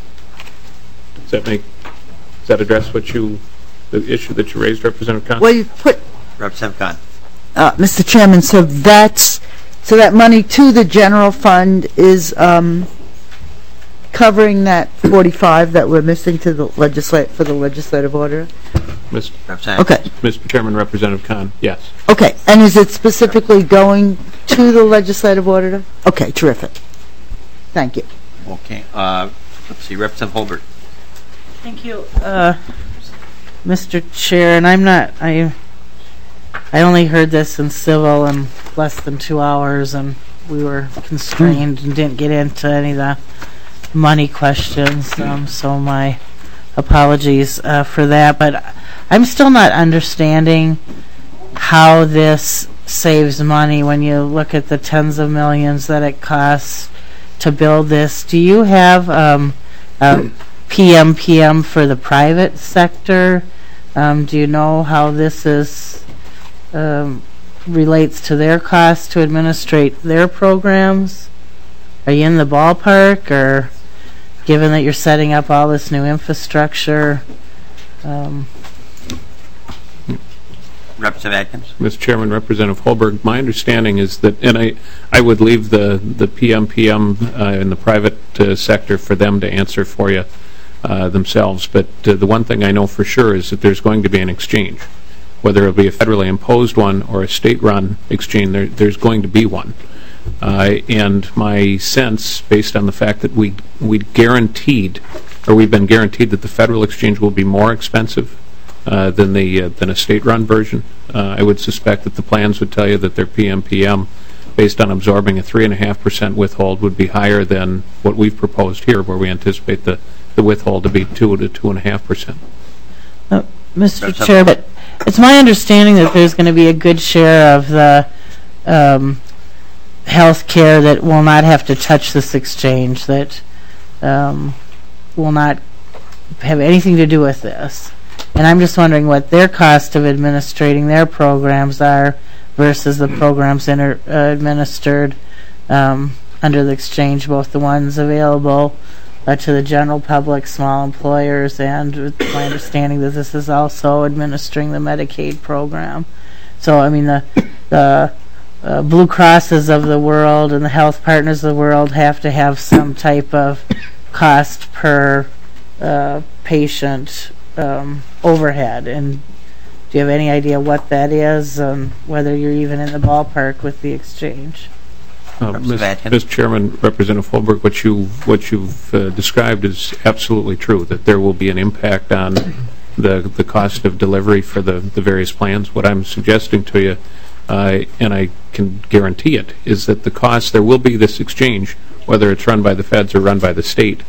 Does that make? Does that address what you, the issue that you raised, Representative Khan? Well, you put, Representative Khan. uh, Mister Chairman, so that's, so that money to the general fund is um, covering that forty-five that we're missing to the legislate, for the legislative order? Mister Representative. Okay, Mister Chairman, Representative Khan, yes. okay. And is it specifically going to the legislative auditor? Okay, terrific. Thank you. Okay. Uh, let's see. Representative Holbert. Thank you, uh, Mister Chair, and I'm not, I, I only heard this in civil in less than two hours, and we were constrained and didn't get into any of the money questions, um, so my apologies uh, for that, but I'm still not understanding how this saves money when you look at the tens of millions that it costs to build this. Do you have um, a P M P M for the private sector? Um, do you know how this is um, relates to their costs to administrate their programs? Are you in the ballpark, or given that you're setting up all this new infrastructure? Um, Representative Atkins. Mister Chairman, Representative Holberg, my understanding is that, and I, I would leave the, the P M P M uh, in the private uh, sector for them to answer for you uh, themselves, but uh, the one thing I know for sure is that there's going to be an exchange. Whether it'll be a federally imposed one or a state-run exchange, there, there's going to be one. Uh, and my sense, based on the fact that we we guaranteed, or we've been guaranteed that the federal exchange will be more expensive uh, than the uh, than a state-run version, uh, I would suspect that the plans would tell you that their P M P M, based on absorbing a three and a half percent withhold, would be higher than what we've proposed here, where we anticipate the the withhold to be two to two and a half percent. uh, Mister Chair, but it's my understanding that there's going to be a good share of the um, health care that will not have to touch this exchange, that um, will not have anything to do with this. And I'm just wondering what their cost of administrating their programs are versus the programs inter- uh, administered um, under the exchange, both the ones available uh, to the general public, small employers, and with my understanding that this is also administering the Medicaid program. So, I mean, the the Uh, Blue Crosses of the world and the health partners of the world have to have some type of cost per uh, patient um, overhead. And do you have any idea what that is, and whether you're even in the ballpark with the exchange? Uh, Mister Chairman, Representative Holberg, what you what you've uh, described is absolutely true. That there will be an impact on the the cost of delivery for the the various plans. What I'm suggesting to you, uh, and I can guarantee it, is that the cost, there will be this exchange, whether it's run by the feds or run by the state.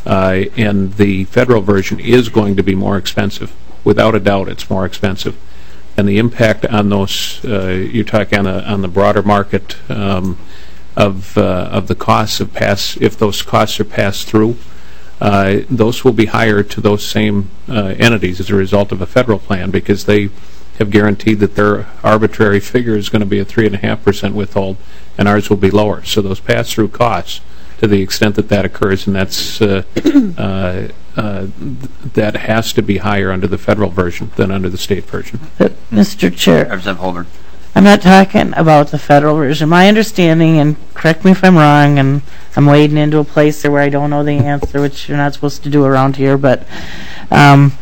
Uh, and the federal version is going to be more expensive. Without a doubt, it's more expensive. And the impact on those, uh, you're talking on, a, on the broader market um, of, uh, of the costs of pass, if those costs are passed through, uh, those will be higher to those same uh, entities as a result of a federal plan, because they have guaranteed that their arbitrary figure is going to be a three point five percent withhold, and ours will be lower. So those pass-through costs, to the extent that that occurs, and that's uh, uh, uh, that has to be higher under the federal version than under the state version. But, Mister Chair, Representative Holberg. I'm not talking about the federal version. My understanding, and correct me if I'm wrong, and I'm wading into a place there where I don't know the answer, which you're not supposed to do around here, but um,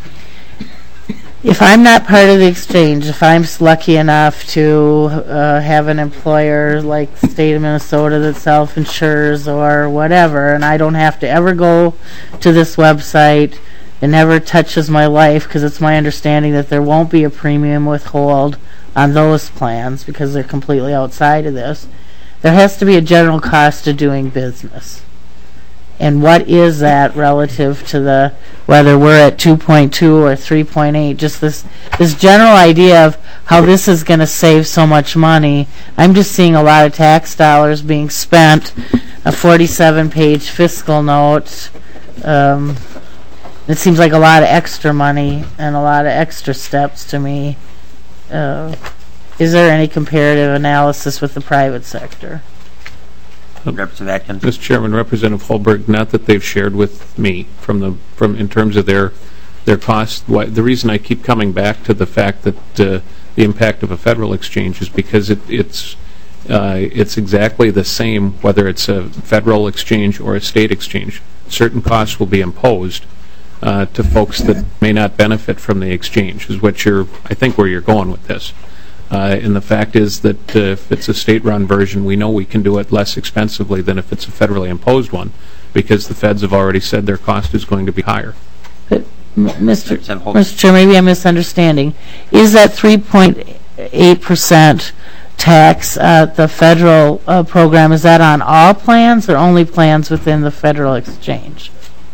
if I'm not part of the exchange, if I'm lucky enough to uh, have an employer like the state of Minnesota that self-insures or whatever, and I don't have to ever go to this website, it never touches my life, because it's my understanding that there won't be a premium withhold on those plans because they're completely outside of this. There has to be a general cost of doing business. And what is that relative to the, whether we're at two point two or three point eight, just this this general idea of how this is going to save so much money. I'm just seeing a lot of tax dollars being spent, a forty-seven page fiscal note. Um, it seems like a lot of extra money and a lot of extra steps to me. Uh, is there any comparative analysis with the private sector? Representative Atkins. Mister Chairman, Representative Holberg, not that they've shared with me from the from in terms of their their costs. Why, the reason I keep coming back to the fact that uh, the impact of a federal exchange is because it, it's uh, it's exactly the same whether it's a federal exchange or a state exchange. Certain costs will be imposed uh, to folks that may not benefit from the exchange, is what you're, I think, where you're going with this. Uh, and the fact is that uh, if it's a state-run version, we know we can do it less expensively than if it's a federally imposed one, because the feds have already said their cost is going to be higher. But, M- Mister Mister Chair, maybe I'm misunderstanding. Is that three point eight percent tax, uh, the federal uh, program, is that on all plans or only plans within the federal exchange?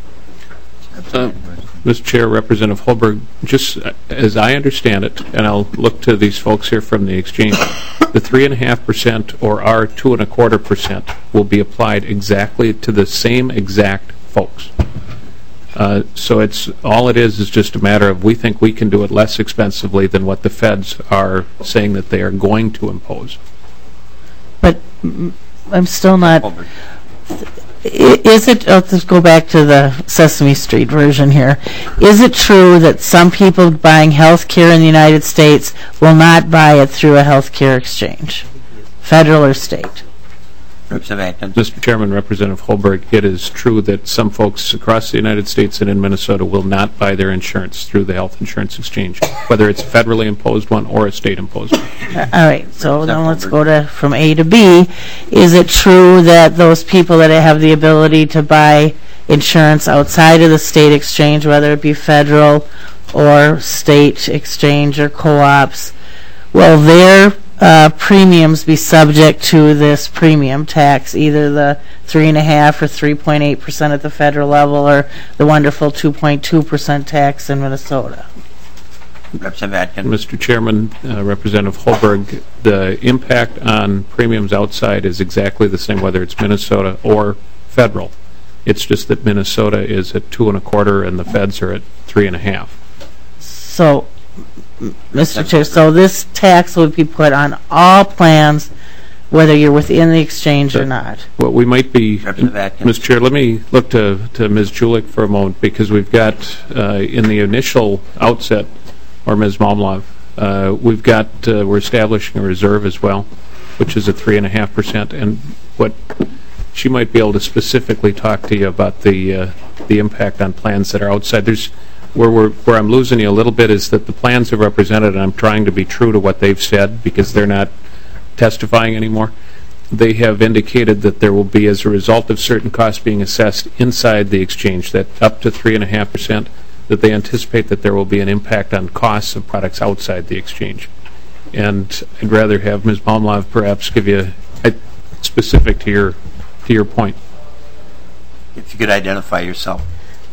Uh, Mister Chair, Representative Holberg, just as I understand it, and I'll look to these folks here from the exchange, the three and a half percent or our two and a quarter percent will be applied exactly to the same exact folks. Uh, so it's all it is is just a matter of we think we can do it less expensively than what the feds are saying that they are going to impose. But mm, I'm still not. Holberg. Is it, let's just go back to the Sesame Street version here. Is it true that some people buying health care in the United States will not buy it through a health care exchange, federal or state? Mister Chairman, Representative Holberg, it is true that some folks across the United States and in Minnesota will not buy their insurance through the health insurance exchange, whether it's a federally imposed one or a state imposed one. Uh, all right, so then let's go to from A to B. Is it true that those people that have the ability to buy insurance outside of the state exchange, whether it be federal or state exchange or co-ops, will their Uh, premiums be subject to this premium tax, either the three and a half or three point eight percent at the federal level, or the wonderful two point two percent tax in Minnesota? Representative Atkins. Mister Chairman, uh, Representative Holberg, the impact on premiums outside is exactly the same whether it's Minnesota or federal. It's just that Minnesota is at two and a quarter and the feds are at three and a half. So, Mister Chair, so this tax would be put on all plans, whether you're within the exchange or not. What we might be, Mister Chair, let me look to, to Miz Julich for a moment, because we've got uh, in the initial outset, or Miz Momlov, uh, we've got, uh, we're establishing a reserve as well, which is a three and a half percent, and what she might be able to specifically talk to you about the uh, the impact on plans that are outside. There's Where, we're, where I'm losing you a little bit is that the plans are represented, and I'm trying to be true to what they've said because they're not testifying anymore. They have indicated that there will be, as a result of certain costs being assessed inside the exchange, that up to three and a half percent, that they anticipate that there will be an impact on costs of products outside the exchange. And I'd rather have Miz Baumlov perhaps give you a specific to your to your point. If you could identify yourself.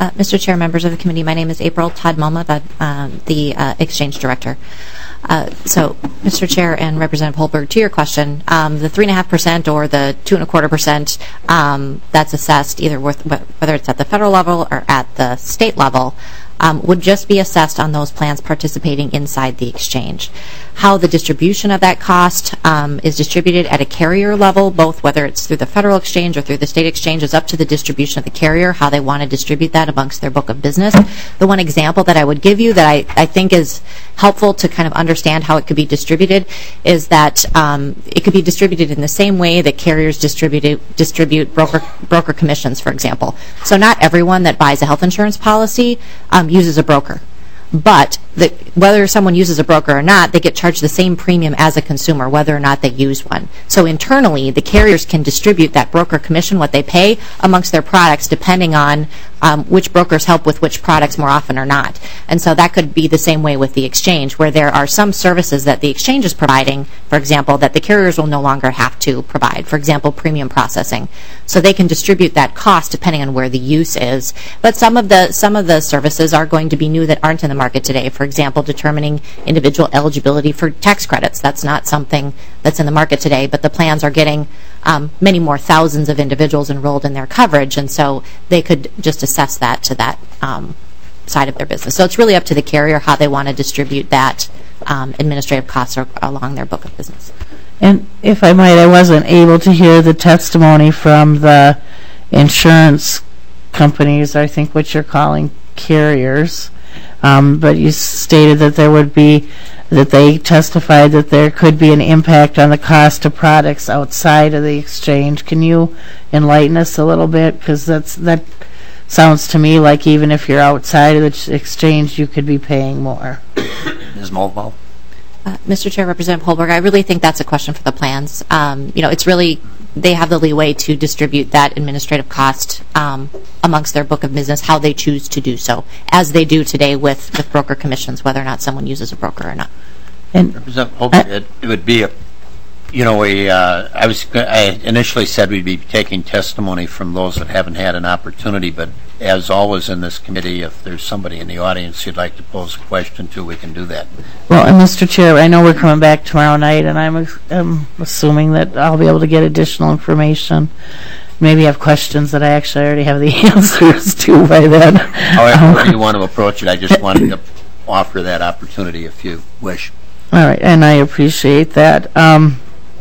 Uh, Mister Chair, members of the committee, my name is April Todd Mulma, the, um, the uh, Exchange Director. Uh, so, Mister Chair and Representative Holberg, to your question, um, the three and a half percent or the two and a quarter percent um, that's assessed either with, whether it's at the federal level or at the state level um, would just be assessed on those plans participating inside the exchange. How the distribution of that cost um, is distributed at a carrier level, both whether it's through the federal exchange or through the state exchange, is up to the distribution of the carrier, how they want to distribute that amongst their book of business. The one example that I would give you that I, I think is helpful to kind of understand how it could be distributed is that um, it could be distributed in the same way that carriers distribute, distribute broker, broker commissions, for example. So not everyone that buys a health insurance policy um, uses a broker. But the, whether someone uses a broker or not, they get charged the same premium as a consumer, whether or not they use one. So internally, the carriers can distribute that broker commission, what they pay, amongst their products, depending on um, which brokers help with which products more often or not. And so that could be the same way with the exchange, where there are some services that the exchange is providing, for example, that the carriers will no longer have to provide. For example, premium processing. So they can distribute that cost depending on where the use is. But some of the some of the services are going to be new that aren't in the market today. For example, determining individual eligibility for tax credits. That's not something that's in the market today, but the plans are getting um, many more thousands of individuals enrolled in their coverage, and so they could just assess that to that um, side of their business. So it's really up to the carrier how they want to distribute that um, administrative costs or, along their book of business. And if I might, I wasn't able to hear the testimony from the insurance companies, I think what you're calling carriers. Um, but you stated that there would be, that they testified that there could be an impact on the cost of products outside of the exchange. Can you enlighten us a little bit? Because that's that sounds to me like even if you're outside of the exchange, you could be paying more. Miz Moldwell? Uh, Mister Chair, Representative Holberg, I really think that's a question for the plans. Um, you know, it's really, they have the leeway to distribute that administrative cost um, amongst their book of business, how they choose to do so, as they do today with, with broker commissions, whether or not someone uses a broker or not. And Representative Holberg, it, it would be a, you know, a, uh, I was, I initially said we'd be taking testimony from those that haven't had an opportunity, but as always in this committee, if there's somebody in the audience you'd like to pose a question to, we can do that. Well, and Mister Chair, I know we're coming back tomorrow night, and I'm, I'm assuming that I'll be able to get additional information. Maybe have questions that I actually already have the answers to by then. However um, you want to approach it, I just wanted to offer that opportunity if you wish. All right, and I appreciate that. Um,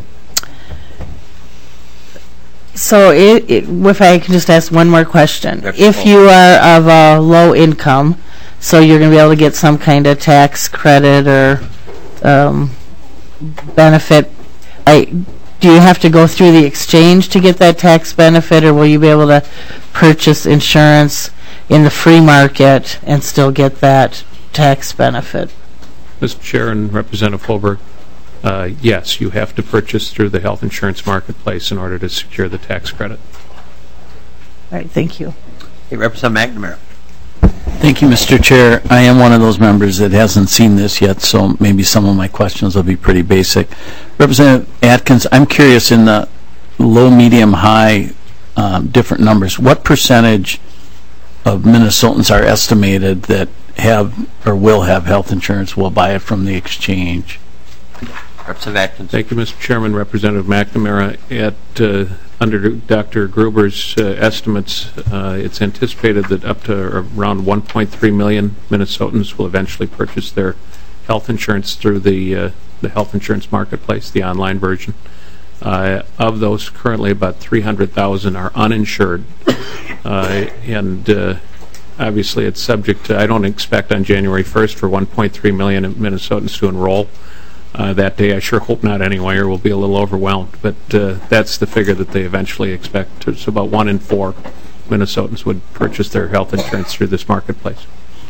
So it, it, if I can just ask one more question. That's if all. you are of a low income, so you're going to be able to get some kind of tax credit or um, benefit, I, do you have to go through the exchange to get that tax benefit, or will you be able to purchase insurance in the free market and still get that tax benefit? Mister Chair and Representative Holberg, Uh, yes, you have to purchase through the health insurance marketplace in order to secure the tax credit. All right, thank you. Hey, Representative McNamara. Thank you, Mister Chair. I am one of those members that hasn't seen this yet, so maybe some of my questions will be pretty basic. Representative Atkins, I'm curious, in the low, medium, high, um, different numbers, what percentage of Minnesotans are estimated that have or will have health insurance will buy it from the exchange? Representative Atkins. Thank you, Mister Chairman. Representative McNamara, at uh, under Doctor Gruber's uh, estimates, uh, it's anticipated that up to around one point three million Minnesotans will eventually purchase their health insurance through the uh, the health insurance marketplace, the online version. Uh, of those, currently about three hundred thousand are uninsured, uh, and uh, obviously it's subject to, I don't expect on January first for one point three million Minnesotans to enroll uh, that day. I sure hope not anyway, or we'll be a little overwhelmed, but uh, that's the figure that they eventually expect. So about one in four Minnesotans would purchase their health insurance through this marketplace.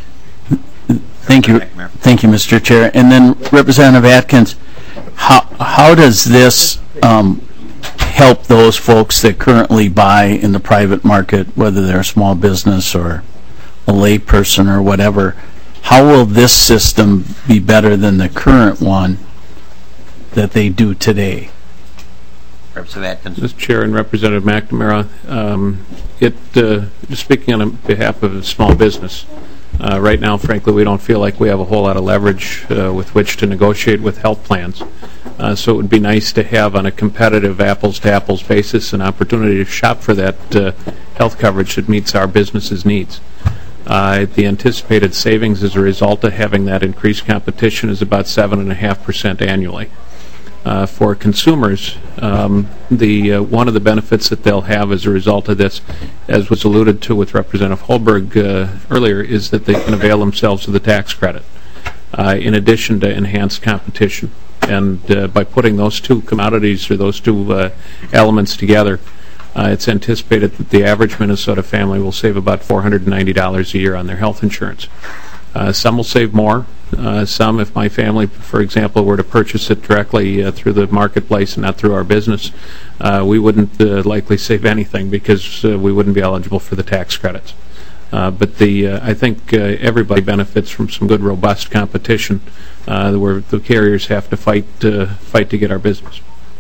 Thank you. Thank you, Mister Chair. And then Representative Atkins, how, how does this um, help those folks that currently buy in the private market, whether they're a small business or a lay person or whatever? How will this system be better than the current one that they do today? Representative Atkins. Mister Chair and Representative McNamara, um, it, uh, just speaking on behalf of a small business, uh, right now, frankly, we don't feel like we have a whole lot of leverage uh, with which to negotiate with health plans. Uh, so it would be nice to have, on a competitive apples-to-apples basis, an opportunity to shop for that uh, health coverage that meets our business's needs. Uh, the anticipated savings as a result of having that increased competition is about seven point five percent annually. Uh, for consumers, um, the uh, one of the benefits that they'll have as a result of this, as was alluded to with Representative Holberg uh, earlier, is that they can avail themselves of the tax credit, uh, in addition to enhanced competition. And uh, by putting those two commodities or those two uh, elements together, uh, it's anticipated that the average Minnesota family will save about four hundred ninety dollars a year on their health insurance. Uh, some will save more. Uh, some, if my family, for example, were to purchase it directly uh, through the marketplace and not through our business, uh, we wouldn't uh, likely save anything because uh, we wouldn't be eligible for the tax credits. Uh, but the uh, I think uh, everybody benefits from some good, robust competition uh, where the carriers have to fight uh, fight to get our business.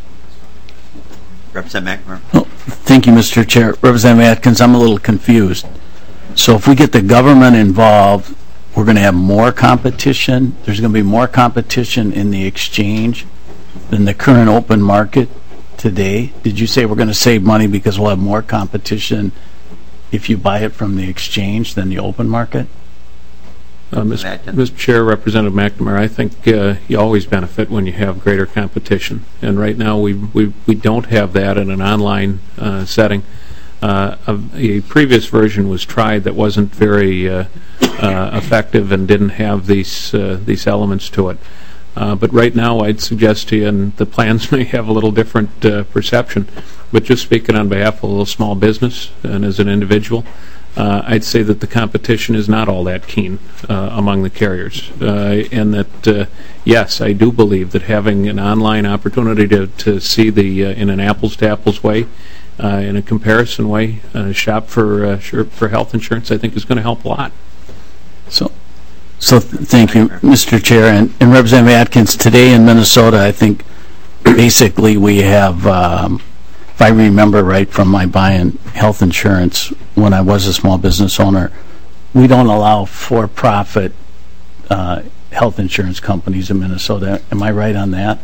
Representative McNamara. Oh, thank you, Mister Chair. Representative Atkins, I'm a little confused. So if we get the government involved, we're going to have more competition. There's going to be more competition in the exchange than the current open market today. Did you say we're going to save money because we'll have more competition if you buy it from the exchange than the open market? Uh, Mister Mister Chair, Representative McNamara, I think uh, you always benefit when you have greater competition. And right now we we, we don't have that in an online uh, setting. Uh, a, a previous version was tried that wasn't very uh, uh, effective and didn't have these uh, these elements to it. Uh, but right now, I'd suggest to you, and the plans may have a little different uh, perception, but just speaking on behalf of a little small business and as an individual, uh, I'd say that the competition is not all that keen uh, among the carriers. Uh, and that, uh, yes, I do believe that having an online opportunity to, to see the, uh, in an apples-to-apples way, uh, in a comparison way, uh, shop for, uh, for health insurance, I think is going to help a lot. So. So th thank you, Mister Chair. And, and Representative Atkins, today in Minnesota, I think basically we have, um, if I remember right from my buying health insurance when I was a small business owner, we don't allow for-profit uh, health insurance companies in Minnesota. Am I right on that?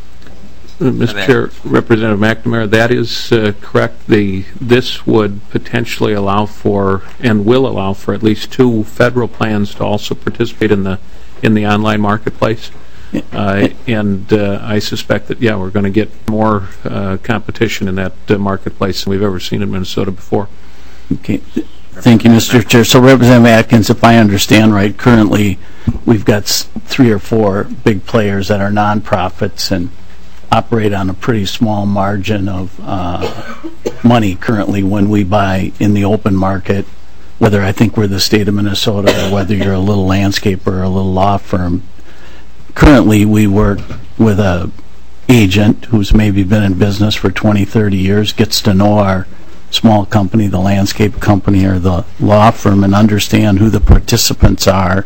Uh, Mister Chair, Representative McNamara, that is uh, correct. The this would potentially allow for and will allow for at least two federal plans to also participate in the in the online marketplace. Uh, and uh, I suspect that yeah, we're going to get more uh, competition in that uh, marketplace than we've ever seen in Minnesota before. Okay. Thank you, Mister Chair. So, Representative Atkins, if I understand right, currently we've got s three or four big players that are nonprofits and operate on a pretty small margin of uh, money currently when we buy in the open market, whether I think we're the state of Minnesota or whether you're a little landscaper or a little law firm. Currently, we work with a agent who's maybe been in business for twenty, thirty years, gets to know our small company, the landscape company or the law firm, and understand who the participants are.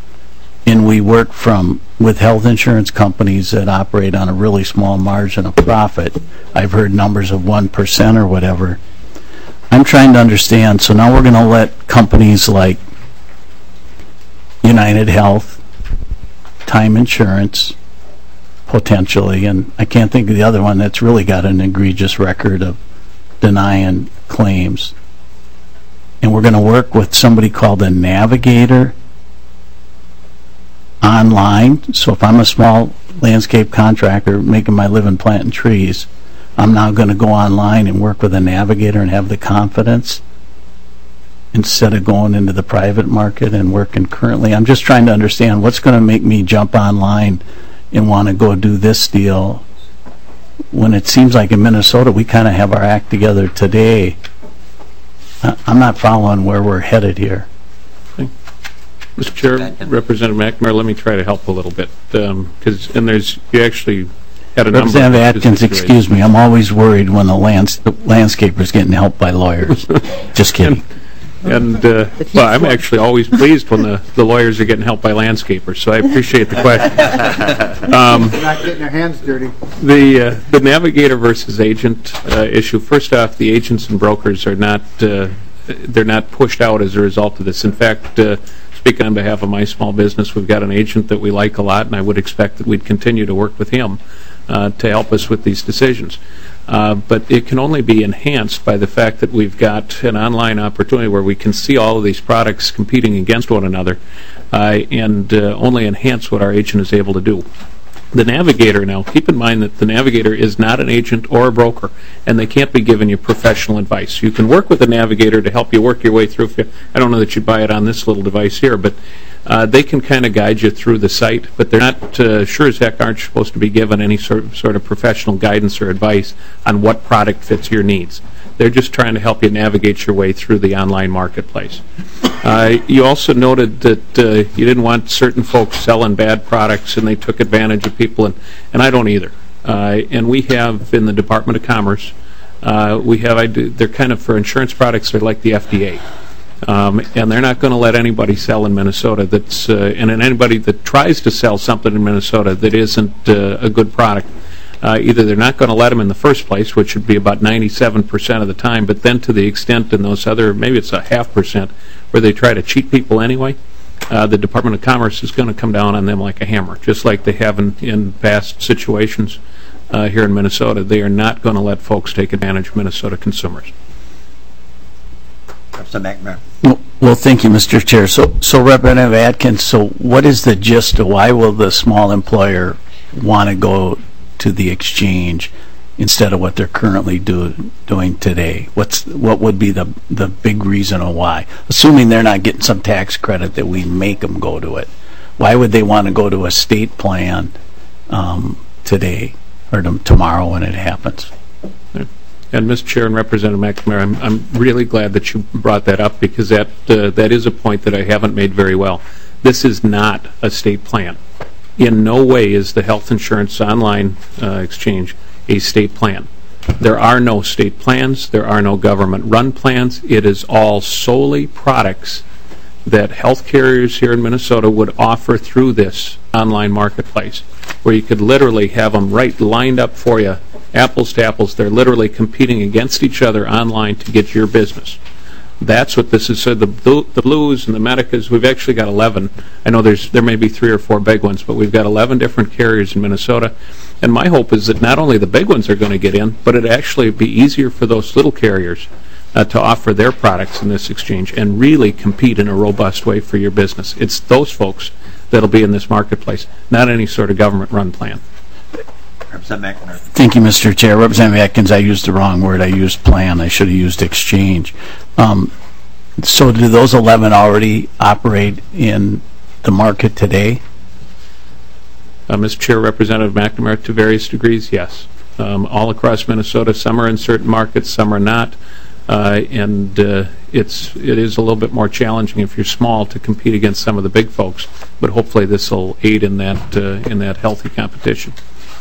And we work from with health insurance companies that operate on a really small margin of profit. I've heard numbers of one percent or whatever. I'm trying to understand, so now we're going to let companies like United Health, Time Insurance, potentially, and I can't think of the other one that's really got an egregious record of denying claims. And we're going to work with somebody called a navigator online. So if I'm a small landscape contractor making my living planting trees, I'm now going to go online and work with a navigator and have the confidence instead of going into the private market and working currently. I'm just trying to understand what's going to make me jump online and want to go do this deal when it seems like in Minnesota we kind of have our act together today. I'm not following where we're headed here. Mister Chair, Representative McNamara, let me try to help a little bit, because um, and there's you actually had a number. Representative Atkins, excuse me, I'm always worried when the lands, the landscaper's getting helped by lawyers. Just kidding. And, uh, well, I'm actually always pleased when the, the lawyers are getting help by landscapers, so I appreciate the question. Um, Not getting their hands dirty. The, uh, the navigator versus agent uh, issue, first off, the agents and brokers are not, uh, they're not pushed out as a result of this. In fact, uh, speaking on behalf of my small business, we've got an agent that we like a lot, and I would expect that we'd continue to work with him uh, to help us with these decisions. Uh, but it can only be enhanced by the fact that we've got an online opportunity where we can see all of these products competing against one another uh, and uh, only enhance what our agent is able to do. The navigator now, keep in mind that the navigator is not an agent or a broker, and they can't be giving you professional advice. You can work with a navigator to help you work your way through. I don't know that you'd buy it on this little device here, but uh, they can kind of guide you through the site, but they're not, uh, sure as heck aren't supposed to be given any sort of, sort of professional guidance or advice on what product fits your needs. They're just trying to help you navigate your way through the online marketplace. Uh, you also noted that uh, you didn't want certain folks selling bad products and they took advantage of people, and, and I don't either. Uh, and we have in the Department of Commerce, uh, we have, I do, they're kind of, for insurance products, they're like the F D A. Um, and they're not going to let anybody sell in Minnesota that's, uh, and anybody that tries to sell something in Minnesota that isn't uh, a good product, Uh, either they're not going to let them in the first place, which would be about ninety-seven percent of the time, but then to the extent in those other, maybe it's a half percent, where they try to cheat people anyway, uh, the Department of Commerce is going to come down on them like a hammer, just like they have in, in past situations uh, here in Minnesota. They are not going to let folks take advantage of Minnesota consumers. Representative McNamara. Well, well, thank you, Mister Chair. So, so Representative Atkins, so what is the gist of why will the small employer want to go to the exchange instead of what they're currently do, doing today? What's what would be the the big reason or why? Assuming they're not getting some tax credit that we make them go to it, why would they want to go to a state plan um, today or to, tomorrow when it happens? And Mister Chair and Representative McNamara, I'm, I'm really glad that you brought that up, because that uh, that is a point that I haven't made very well. This is not a state plan. In no way is the health insurance online uh, exchange a state plan. There are no state plans. There are no government-run plans. It is all solely products that health carriers here in Minnesota would offer through this online marketplace, where you could literally have them right lined up for you, apples to apples. They're literally competing against each other online to get your business. That's what this is. So the the Blues and the Medicas, we've actually got eleven. I know there's there may be three or four big ones, but we've got eleven different carriers in Minnesota. And my hope is that not only the big ones are going to get in, but it actually be easier for those little carriers uh, to offer their products in this exchange and really compete in a robust way for your business. It's those folks that'll be in this marketplace, not any sort of government-run plan. Representative McNamara. Thank you, Mister Chair. Representative Atkins, I used the wrong word. I used plan. I should have used exchange. Um, so do those eleven already operate in the market today? Uh, Mister Chair, Representative McNamara, to various degrees, yes. Um, all across Minnesota, some are in certain markets, some are not. Uh, and uh, it's it is a little bit more challenging if you're small to compete against some of the big folks. But hopefully this will aid in that uh, in that healthy competition.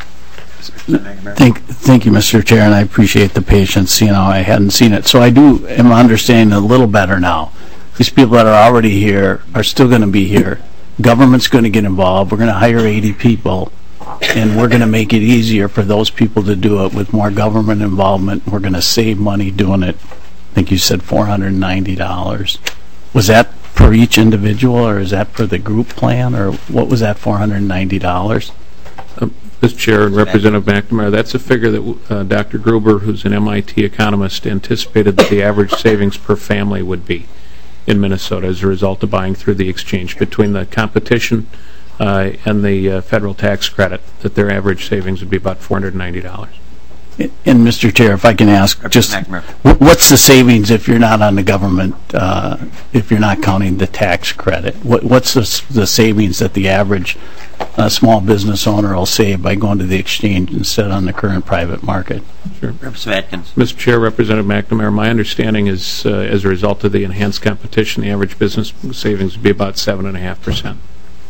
Thank, thank you, Mister Chair, and I appreciate the patience. You know, I hadn't seen it, so I do am understanding a little better now. These people that are already here are still going to be here. Government's going to get involved. We're going to hire eighty people, and we're going to make it easier for those people to do it with more government involvement. We're going to save money doing it. I think you said four hundred ninety dollars. Was that for each individual, or is that for the group plan, or what was that four hundred ninety dollars? Um, Mister Chair and Representative McNamara, that's a figure that uh, Doctor Gruber, who's an M I T economist, anticipated that the average savings per family would be in Minnesota as a result of buying through the exchange. Between the competition uh, and the uh, federal tax credit, that their average savings would be about four hundred ninety dollars. And Mister Chair, if I can ask, just what's the savings if you're not on the government, uh, if you're not counting the tax credit? What, what's the, the savings that the average uh, small business owner will save by going to the exchange instead on the current private market? Sure. Representative Atkins. Mister Chair, Representative McNamara, my understanding is uh, as a result of the enhanced competition, the average business savings would be about seven point five percent.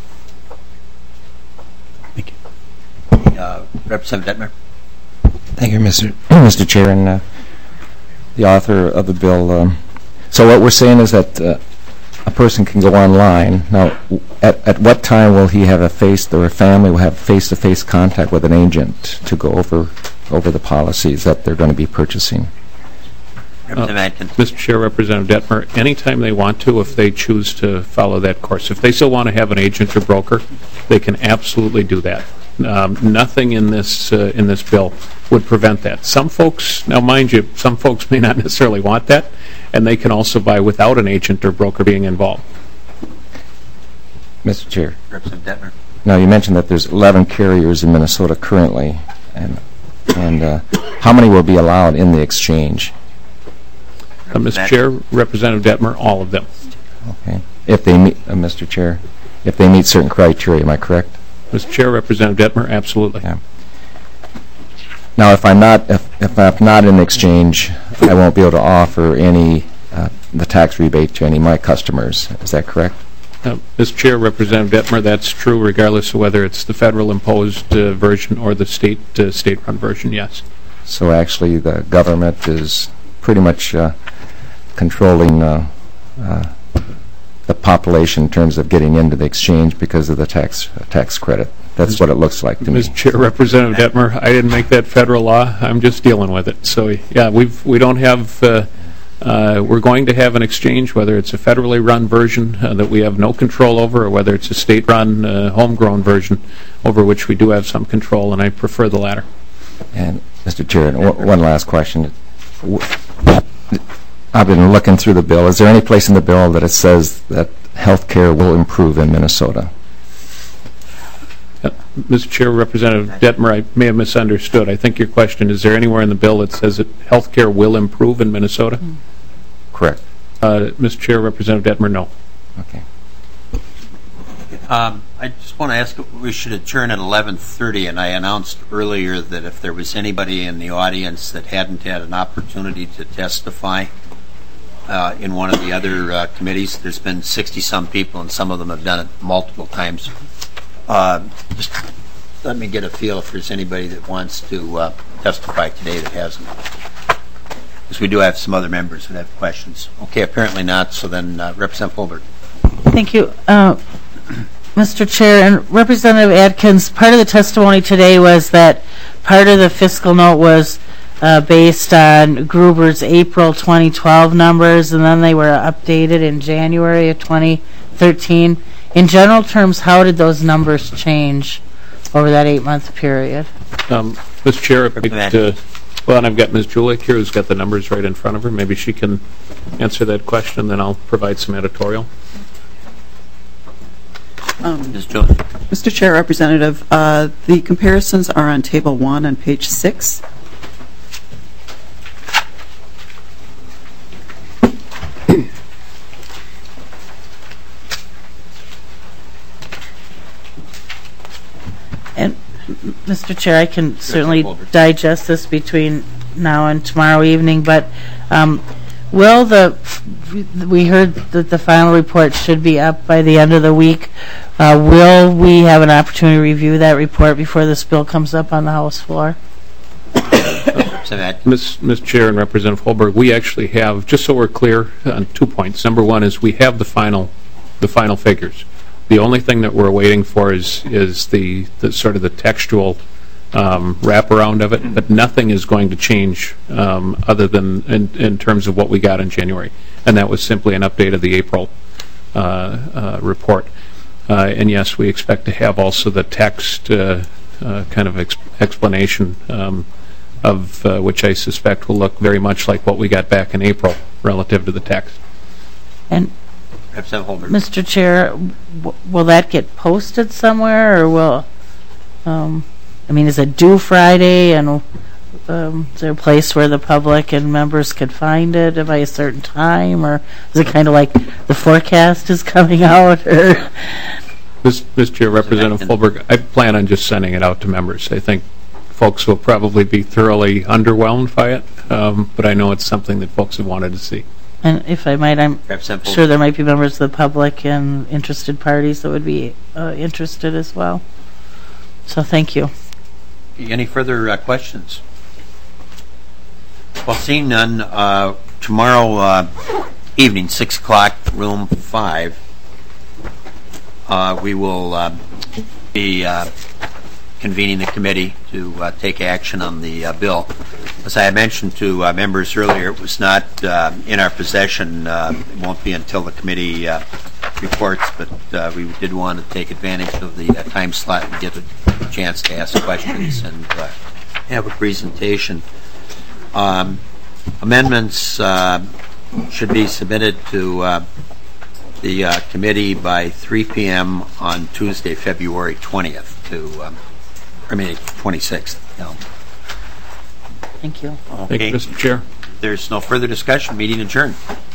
Thank you. Uh, Representative Detmer. Thank you, Mister Mister Chair, and uh, the author of the bill. Um, So what we're saying is that uh, a person can go online. Now, w- at, at what time will he have a face, or a family will have face-to-face contact with an agent to go over over the policies that they're going to be purchasing? Representative Atkins. Mister Chair, Representative Detmer, anytime they want to, if they choose to follow that course. If they still want to have an agent or broker, they can absolutely do that. Um, nothing in this uh, in this bill would prevent that. Some folks, now mind you, some folks may not necessarily want that, and they can also buy without an agent or broker being involved. Mister Chair. Representative Detmer. Now, you mentioned that there's eleven carriers in Minnesota currently, and and uh, how many will be allowed in the exchange? Uh, Mister Chair, Representative Detmer, all of them. Okay. If they meet, uh, Mister Chair, if they meet certain criteria, am I correct? Mister Chair, Representative Detmer, absolutely. Yeah. Now, if I'm not, if, if I'm not in the exchange, I won't be able to offer any uh, the tax rebate to any of my customers. Is that correct? Uh, Mister Chair, Representative Detmer, that's true regardless of whether it's the federal imposed uh, version or the state uh, state-run version. Yes. So actually, the government is pretty much uh, controlling uh, uh, the population in terms of getting into the exchange because of the tax uh, tax credit. That's what it looks like to me. Mister Chair, Representative Detmer, I didn't make that federal law. I'm just dealing with it. So yeah, we've we don't have. Uh, uh, we're going to have an exchange, whether it's a federally run version uh, that we have no control over, or whether it's a state-run, uh, homegrown version over which we do have some control, and I prefer the latter. And Mister Chair, w- one last question. W- I've been looking through the bill. Is there any place in the bill that it says that health care will improve in Minnesota? Uh, Mister Chair, Representative Detmer, I may have misunderstood. I think your question, is there anywhere in the bill that says that health care will improve in Minnesota? Mm. Correct. Uh, Mister Chair, Representative Detmer, no. Okay. Um, I just want to ask, we should adjourn at eleven thirty, and I announced earlier that if there was anybody in the audience that hadn't had an opportunity to testify uh, in one of the other uh, committees, there's been sixty-some people, and some of them have done it multiple times. Uh, just let me get a feel if there's anybody that wants to uh, testify today that hasn't. Because we do have some other members that have questions. Okay, apparently not, so then uh, Representative Holberg. Thank you. Uh, Mister Chair and Representative Atkins, part of the testimony today was that part of the fiscal note was uh, based on Gruber's April twenty twelve numbers, and then they were updated in January of twenty thirteen. In general terms, how did those numbers change over that eight-month period? Um, Mister Chair, if I could, uh, well, and I've got Miz Julich here who's got the numbers right in front of her. Maybe she can answer that question, then I'll provide some editorial. Um, Miz Julich. Mister Chair, Representative, uh, the comparisons are on Table one on page six. And, Mister Chair, I can certainly digest this between now and tomorrow evening, but um, will the, we heard that the final report should be up by the end of the week. Uh, will we have an opportunity to review that report before this bill comes up on the House floor? Miz Miz Chair and Representative Holberg, we actually have, just so we're clear on two points. Number one is we have the final, the final figures. The only thing that we're waiting for is is the, the sort of the textual um, wraparound of it, but nothing is going to change um, other than in, in terms of what we got in January, and that was simply an update of the April uh, uh, report. Uh, and yes, we expect to have also the text uh, uh, kind of ex explanation um, of uh, which I suspect will look very much like what we got back in April relative to the text. And Mister Chair, w will that get posted somewhere, or will, um, I mean, is it due Friday, and um, is there a place where the public and members could find it by a certain time, or is it kind of like the forecast is coming out? Or Mister Chair, Representative Holberg, I plan on just sending it out to members. I think folks will probably be thoroughly underwhelmed by it, um, but I know it's something that folks have wanted to see. And if I might, I'm sure there might be members of the public and interested parties that would be uh, interested as well. So thank you. Any further uh, questions? Well, seeing none, uh, tomorrow uh, evening, six o'clock, room five. Uh, we will uh, be uh, convening the committee to uh, take action on the uh, bill. As I had mentioned to uh, members earlier, it was not uh, in our possession. Uh, it won't be until the committee uh, reports, but uh, we did want to take advantage of the uh, time slot and get a chance to ask questions and uh, have a presentation. Um, amendments uh, should be submitted to uh, the uh, committee by three p.m. on Tuesday, February twentieth, to, um, I mean, twenty-sixth. No. Thank you. Thank you, Mister Chair. There's no further discussion. Meeting adjourned.